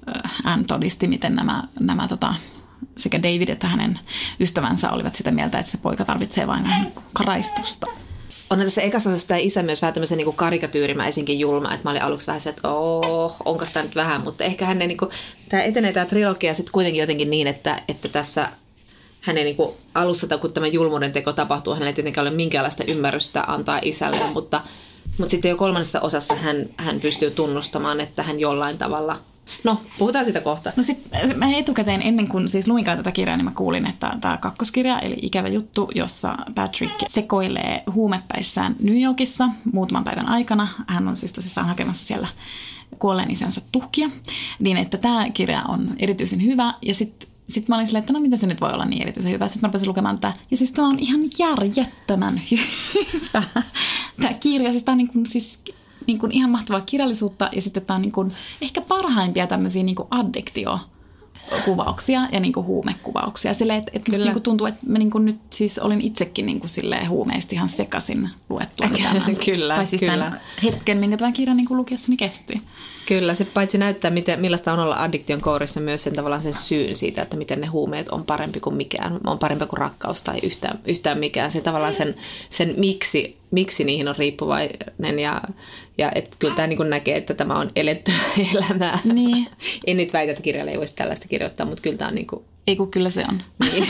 Ann todisti, miten nämä, nämä tota, sekä David että hänen ystävänsä olivat sitä mieltä, että se poika tarvitsee vain vähän karaistusta. Onhan tässä ekassa osassa tämä isä myös vähän tämmöisen niin karikatyyrimäisinkin julma, että mä olin aluksi vähän se, että oh, onko tämä nyt vähän, mutta ehkä hänen, niin kuin, tämä etenee tämä trilogia sitten kuitenkin jotenkin niin, että, että tässä hänen niin kuin alussa, kun tämä julmuuden teko tapahtuu, hänellä ei tietenkään ole minkäänlaista ymmärrystä antaa isälle, mutta, mutta sitten jo kolmannessa osassa hän, hän pystyy tunnustamaan, että hän jollain tavalla. No, puhutaan sitä kohta. No sitten mä etukäteen ennen kuin siis luinkaan tätä kirjaa, niin mä kuulin, että tämä kakkoskirja, eli Ikävä juttu, jossa Patrick sekoilee huumepäissään New Yorkissa muutaman päivän aikana. Hän on siis tosissaan hakemassa siellä kuolleen isänsä tuhkia. Niin, että tämä kirja on erityisen hyvä. Ja sitten sit mä olin silleen, että no miten se nyt voi olla niin erityisen hyvä. Sitten mä rupesin lukemaan tätä. Ja siis tämä on ihan järjettömän hyvä. Tämä kirja, siis tämä on niin kuin siis niin kuin ihan mahtavaa kirjallisuutta ja sitten tämä on niin kuin ehkä parhaimpia tämmöisiä niin kuin addiktio kuvauksia ja niin kuin huumekuvauksia. Silleen, että, että niin kuin tuntuu, että mä niin kuin nyt siis olin itsekin niin kuin silleen huumeista ihan sekaisin luettua. Kyllä, tai siis kyllä. tämän hetken, minkä tämän kirjan niin kuin lukiessani kesti. Kyllä, se paitsi näyttää, miten, millaista on olla addiktion kourissa, myös sen tavallaan sen syyn siitä, että miten ne huumeet on parempi kuin mikään, on parempi kuin rakkaus tai yhtään, yhtään mikään. Se tavallaan sen, sen miksi, miksi niihin on riippuvainen ja, ja että kyllä tämä niin kuin näkee, että tämä on eletty elämää. Niin. En nyt väitä, että kirjalle ei voisi tällaista kirjoittaa, mutta kyllä tämä on niin kuin... Ei kun kyllä se on. Niin.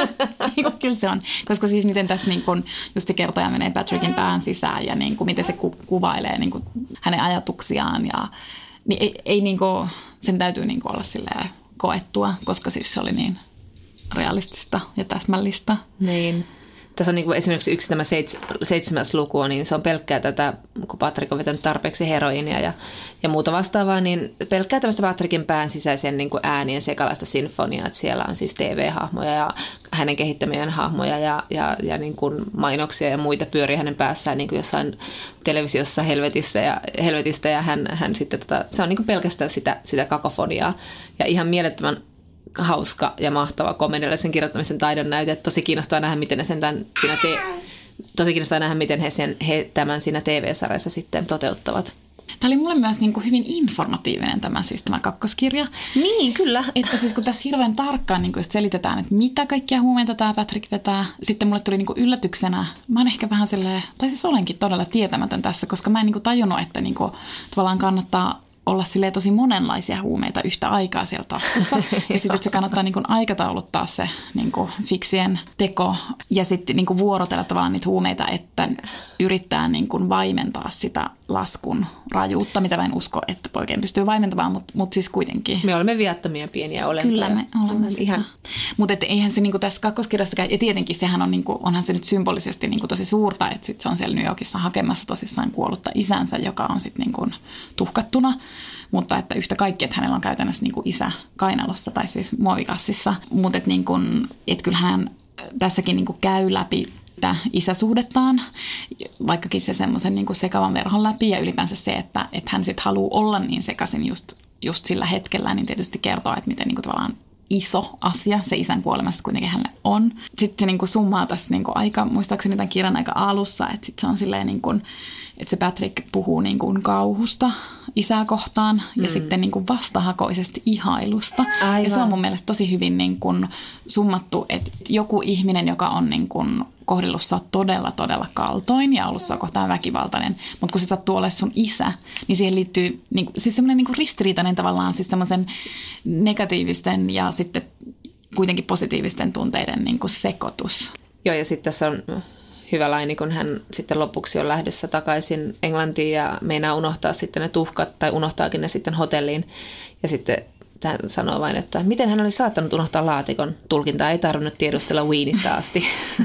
Ei kun kyllä se on. Koska siis miten tässä niin kun, just se kertoja menee Patrickin pään sisään ja niin kun, miten se ku, kuvailee niin kun, hänen ajatuksiaan. Ja, niin ei, ei niin kun, sen täytyy niin kun olla silleen koettua, koska siis se oli niin realistista ja täsmällistä. Niin. Tässä on niin kuin esimerkiksi yksi tämä seits, seitsemäs luku, niin se on pelkkää tätä, kun Patrick on vetänyt tarpeeksi heroinia ja, ja muuta vastaavaa, niin pelkkää tämmöistä Patrickin pään sisäisen niin kuin äänien sekalaista sinfoniaa, että siellä on siis T V-hahmoja ja hänen kehittämien hahmoja ja, ja, ja niin kuin mainoksia ja muita pyörii hänen päässään niin kuin jossain televisiossa helvetissä ja, helvetistä ja hän, hän sitten, tota, se on niin kuin pelkästään sitä, sitä kakofoniaa ja ihan mielettömän hauska ja mahtava komediallisen kirjoittamisen taidon näyte. Tosi kiinnostaa nähdä, miten ne sen tämän siinä te- tosi kiinnostaa nähdä, miten he, sen, he tämän siinä T V-sarjassa sitten toteuttavat. Tämä oli mulle myös niin kuin hyvin informatiivinen tämä, siis tämä kakkoskirja. Niin, kyllä. Että siis kun tässä hirveän tarkkaan niin kuin just selitetään, että mitä kaikkia huumeita tämä Patrick vetää. Sitten mulle tuli niin kuin yllätyksenä, mä oon ehkä vähän silleen, tai siis olenkin todella tietämätön tässä, koska mä en niin kuin tajunnut, että niin kuin tavallaan kannattaa olla silleen tosi monenlaisia huumeita yhtä aikaa siellä taskussa. Ja sitten se kannattaa niin kuin aikatauluttaa se niin kuin fiksien teko ja sitten niin kuin vuorotella tavallaan niitä huumeita, että yrittää niin kuin vaimentaa sitä laskun rajuutta, mitä mä en usko, että poikien pystyy vaimentamaan, mutta mut siis kuitenkin. Me olemme viattomia pieniä olentoja. Kyllä me olemme sitä. Ihan. Mutta eihän se niin kuin tässä kakkoskirjassakaan, ja tietenkin sehän on, niin kuin, onhan se nyt symbolisesti niin kuin tosi suurta, että sit se on siellä New Yorkissa hakemassa tosissaan kuollutta isänsä, joka on sitten niin kuin tuhkattuna. Mutta että yhtä kaikki, että hänellä on käytännössä niin kuin isä kainalossa tai siis muovikassissa. Mutta että niin kuin, et kyllähän hän tässäkin niin kuin käy läpi isäsuhdettaan, vaikkakin se semmoisen niin kuin sekavan verhon läpi ja ylipäänsä se, että, että hän sitten haluaa olla niin sekaisin just, just sillä hetkellä, niin tietysti kertoo, että miten niin kuin tavallaan iso asia se isän kuolemassa kuitenkin hänelle on. Sitten se niin kuin summaa tässä niin kuin aika, muistaakseni tämän kirjan aika alussa, että sitten se on silleen niin kuin, että se Patrick puhuu niin kuin kauhusta isää kohtaan ja mm. sitten niin kuin vastahakoisesti ihailusta. Aivan. Ja se on mun mielestä tosi hyvin niin kuin summattu, että joku ihminen, joka on niin kuin kohdellut sua todella, todella kaltoin ja ollut sua kohtaan väkivaltainen, mutta kun se sattuu olemaan sun isä, niin siihen liittyy niin kuin, siis semmoinen niin kuin ristiriitainen tavallaan siis semmoisen negatiivisten ja sitten kuitenkin positiivisten tunteiden niin kuin sekoitus. Joo, ja sitten tässä on hyvä laini, kun hän sitten lopuksi on lähdössä takaisin Englantiin ja meinaa unohtaa sitten ne tuhkat, tai unohtaakin ne sitten hotelliin. Ja sitten hän sanoo vain, että miten hän oli saattanut unohtaa laatikon. Tulkintaa ei tarvinnut tiedustella Weenistä asti.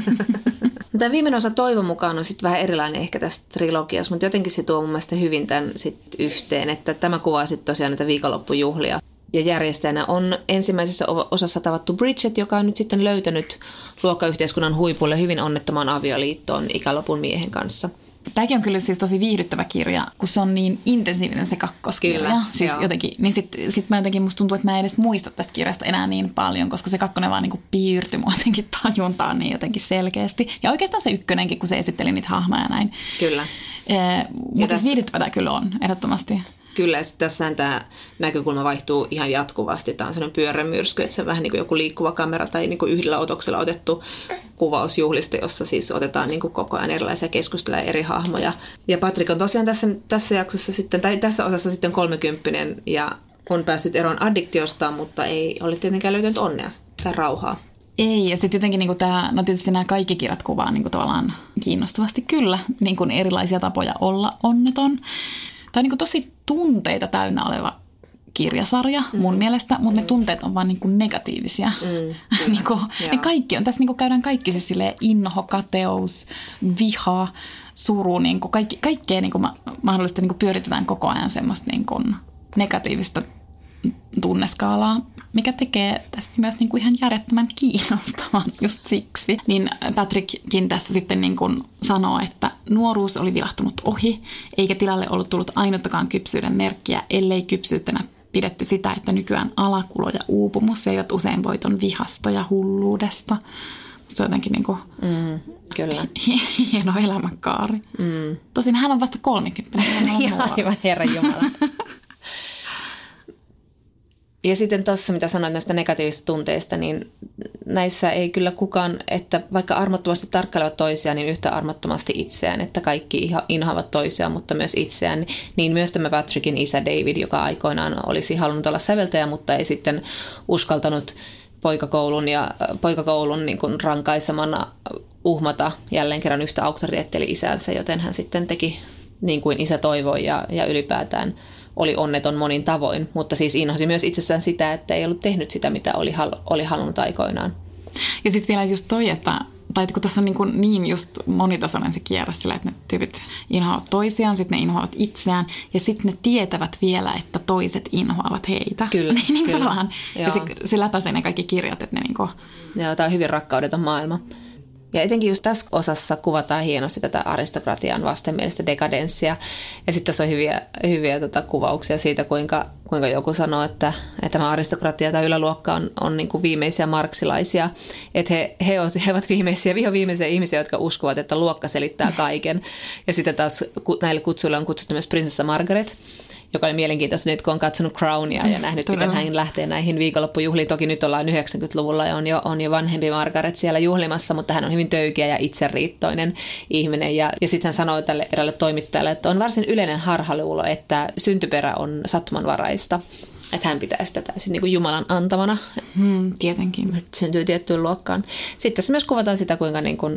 Tämä viimeinen osa toivon mukaan on sitten vähän erilainen ehkä tästä trilogiasta, mutta jotenkin se tuo mun mielestä hyvin tämän sitten yhteen, että tämä kuvaa sitten tosiaan näitä viikonloppujuhlia. Ja järjestäjänä on ensimmäisessä osassa tavattu Bridget, joka on nyt sitten löytänyt luokkayhteiskunnan huipulle hyvin onnettomaan avioliittoon ikälopun miehen kanssa. Tämäkin on kyllä siis tosi viihdyttävä kirja, kun se on niin intensiivinen se kakkoskirja. Kyllä, siis jotenkin, niin sitten sit mä jotenkin musta tuntuu, että mä en edes muista tästä kirjasta enää niin paljon, koska se kakkonen vaan niinku piirtyi mua jotenkin tajuntaan niin jotenkin selkeästi. Ja oikeastaan se ykkönenkin, kun se esitteli niitä hahmoja ja näin. Kyllä. Eh, mutta tässä... siis viihdyttävä tämä kyllä on, ehdottomasti. Kyllä, ja tässähän tämä näkökulma vaihtuu ihan jatkuvasti. Tämä on sellainen pyörämyrsky, että se on vähän niin kuin joku liikkuva kamera tai niin kuin yhdellä otoksella otettu kuvaus juhlista, jossa siis otetaan niin kuin koko ajan erilaisia keskusteluja eri hahmoja. Ja Patrick on tosiaan tässä, tässä jaksossa sitten, tai tässä osassa sitten kolmekymppinen ja on päässyt eroon addiktiosta, mutta ei ole tietenkään löytänyt onnea tai rauhaa. Ei, ja sitten jotenkin niin tämä, no tietysti nämä kaikki kirjat kuvaa niin kuin tavallaan kiinnostavasti kyllä, niin kuin erilaisia tapoja olla onneton. Tämä on niin kuin tosi tunteita täynnä oleva kirjasarja mun mm. mielestä, mutta ne tunteet on vaan niin kuin negatiivisia. Mm, niin kuin, ne kaikki on, tässä niin kuin käydään kaikki se silleen inho, kateus, viha, suru, niin kuin kaikki, kaikkea niin kuin mahdollisesti niin kuin pyöritetään koko ajan semmoista niin kuin negatiivista tunneskaalaa, mikä tekee tästä myös niin kuin ihan järjettömän kiinnostavan just siksi. Niin Patrickkin tässä sitten niin kuin sanoo, että nuoruus oli vilahtunut ohi, eikä tilalle ollut tullut ainuttakaan kypsyyden merkkiä, ellei kypsyytenä pidetty sitä, että nykyään alakulo ja uupumus veivät usein voiton vihasta ja hulluudesta. Se on jotenkin niin kuin mm, kyllä. hieno elämänkaari. Mm. Tosin hän on vasta kolmekymppinen. Aivan herranjumala. Ja sitten tuossa, mitä sanoit näistä negatiivisista tunteista, niin näissä ei kyllä kukaan, että vaikka armottomasti tarkkailevat toisiaan, niin yhtä armottomasti itseään, että kaikki inhoavat toisiaan, mutta myös itseään. Niin myös tämä Patrickin isä David, joka aikoinaan olisi halunnut olla säveltäjä, mutta ei sitten uskaltanut poikakoulun ja poikakoulun niin kuin rankaisemana uhmata jälleen kerran yhtä auktoriteettia eli isänsä, joten hän sitten teki niin kuin isä toivoi ja, ja ylipäätään oli onneton monin tavoin, mutta siis inhosi myös itsessään sitä, että ei ollut tehnyt sitä, mitä oli, hal- oli halunnut aikoinaan. Ja sitten vielä just toi, että tai kun tässä on niin, kuin niin just monitasoinen se kierre sillä, että ne tyypit inhoavat toisiaan, sitten ne inhoavat itseään ja sitten ne tietävät vielä, että toiset inhoavat heitä. Kyllä, niin kyllä. Ja se, se läpäisee ne kaikki kirjat, että ne niin kuin... Joo, tämä on hyvin rakkaudeton maailma. Ja etenkin just tässä osassa kuvataan hienosti tätä aristokratian vastenmielistä dekadenssia. Ja sitten tässä on hyviä, hyviä tota, kuvauksia siitä, kuinka, kuinka joku sanoo, että, että tämä aristokratia tai yläluokka on, on niin kuin viimeisiä marksilaisia. Että he, he, he ovat viimeisiä, vihoviimeisiä ihmisiä, jotka uskovat, että luokka selittää kaiken. Ja sitten taas näille kutsuille on kutsuttu myös prinsessa Margaret, joka oli mielenkiintoista nyt, kun on katsonut Crownia ja nähnyt, Todella. miten hän lähtee näihin viikonloppujuhliin. Toki nyt ollaan yhdeksänkymmentäluvulla ja on jo, on jo vanhempi Margaret siellä juhlimassa, mutta hän on hyvin töykeä ja itseriittoinen ihminen. Ja, ja sitten hän sanoi tälle erälle toimittajalle, että on varsin yleinen harhaluulo, että syntyperä on sattumanvaraista. Että hän pitää sitä täysin niin kuin Jumalan antamana. Hmm, tietenkin. Syntyy tiettyyn luokkaan. Sitten tässä myös kuvataan sitä, kuinka niin kuin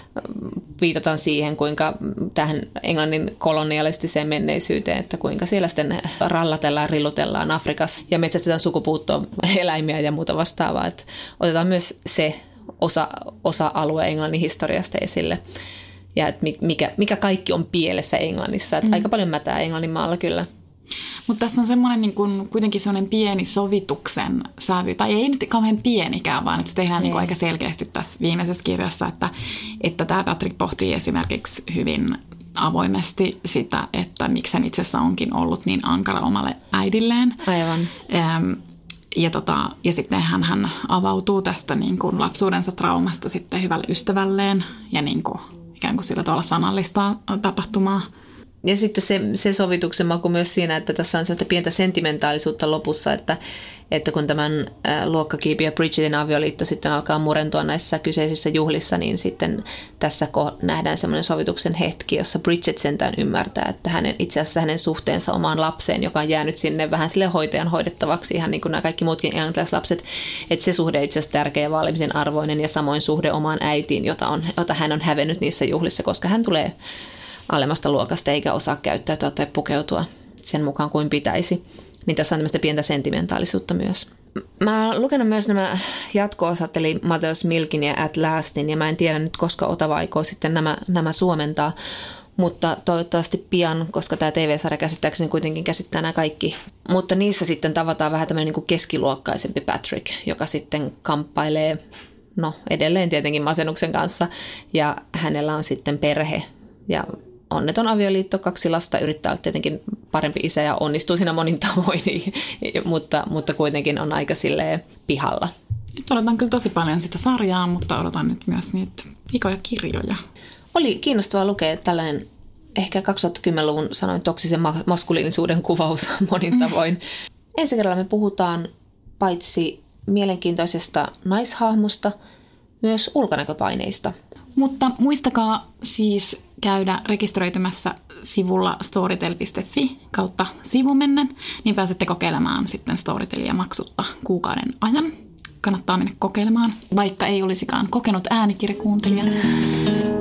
viitataan siihen, kuinka tähän Englannin kolonialistiseen menneisyyteen, että kuinka siellä sitten rallatellaan, rillutellaan Afrikassa ja metsästetään sukupuuttoon eläimiä ja muuta vastaavaa. Että otetaan myös se osa, osa-alue Englannin historiasta esille ja että mikä, mikä kaikki on pielessä Englannissa. Että mm. aika paljon mätää Englannin maalla kyllä. Mutta tässä on semmoinen niin kuin, kuitenkin semmoinen pieni sovituksen sävy, tai ei nyt kauhean pienikään, vaan että se tehdään niin kuin aika selkeästi tässä viimeisessä kirjassa, että, että tämä Patrick pohtii esimerkiksi hyvin avoimesti sitä, että miksi hän itse asiassa onkin ollut niin ankara omalle äidilleen. Aivan. Ähm, ja, tota, ja sitten hän, hän avautuu tästä niin kuin lapsuudensa traumasta sitten hyvälle ystävälleen ja niin kuin, ikään kuin sillä tavalla sanallistaa tapahtumaa. Ja sitten se, se sovituksen maku myös siinä, että tässä on sellaista pientä sentimentaalisuutta lopussa, että, että kun tämän luokkakiipiä Bridgetin avioliitto sitten alkaa murentua näissä kyseisissä juhlissa, niin sitten tässä nähdään semmoinen sovituksen hetki, jossa Bridget sentään ymmärtää, että hänen, itse asiassa hänen suhteensa omaan lapseen, joka on jäänyt sinne vähän sille hoitajan hoidettavaksi, ihan niin kuin nämä kaikki muutkin englantilaislapset, että se suhde itse asiassa tärkeä ja vaalimisen arvoinen ja samoin suhde omaan äitiin, jota, on, jota hän on hävennyt niissä juhlissa, koska hän tulee alemmasta luokasta eikä osaa käyttäytyä tai pukeutua sen mukaan kuin pitäisi. Niin tässä on tämmöistä pientä sentimentaalisuutta myös. Mä oon lukenut myös nämä jatko-osat, eli Mother's Milkin ja At Lastin, ja mä en tiedä nyt, koska Otava aikoo sitten nämä, nämä suomentaa, mutta toivottavasti pian, koska tämä T V-sarja käsittääkseni kuitenkin käsittää nämä kaikki. Mutta niissä sitten tavataan vähän tämmöinen niin kuin keskiluokkaisempi Patrick, joka sitten kamppailee, no edelleen tietenkin masennuksen kanssa, ja hänellä on sitten perhe ja onneton avioliitto, kaksi lasta, yrittää olla tietenkin parempi isä ja onnistuu siinä monin tavoin, mutta, mutta kuitenkin on aika silleen pihalla. Nyt odotan kyllä tosi paljon sitä sarjaa, mutta odotan nyt myös niitä ikoja kirjoja. Oli kiinnostavaa lukea tällainen ehkä kaksituhattakymmenluvun sanoin toksisen maskuliinisuuden kuvaus monin tavoin. Mm. Ensi kerralla me puhutaan paitsi mielenkiintoisesta naishahmosta, myös ulkonäköpaineista. Mutta muistakaa siis käydä rekisteröitymässä sivulla storytel piste fi kautta sivumennen, niin pääsette kokeilemaan sitten Storytelia maksutta kuukauden ajan. Kannattaa mennä kokeilemaan, vaikka ei olisikaan kokenut äänikirjakuuntelija.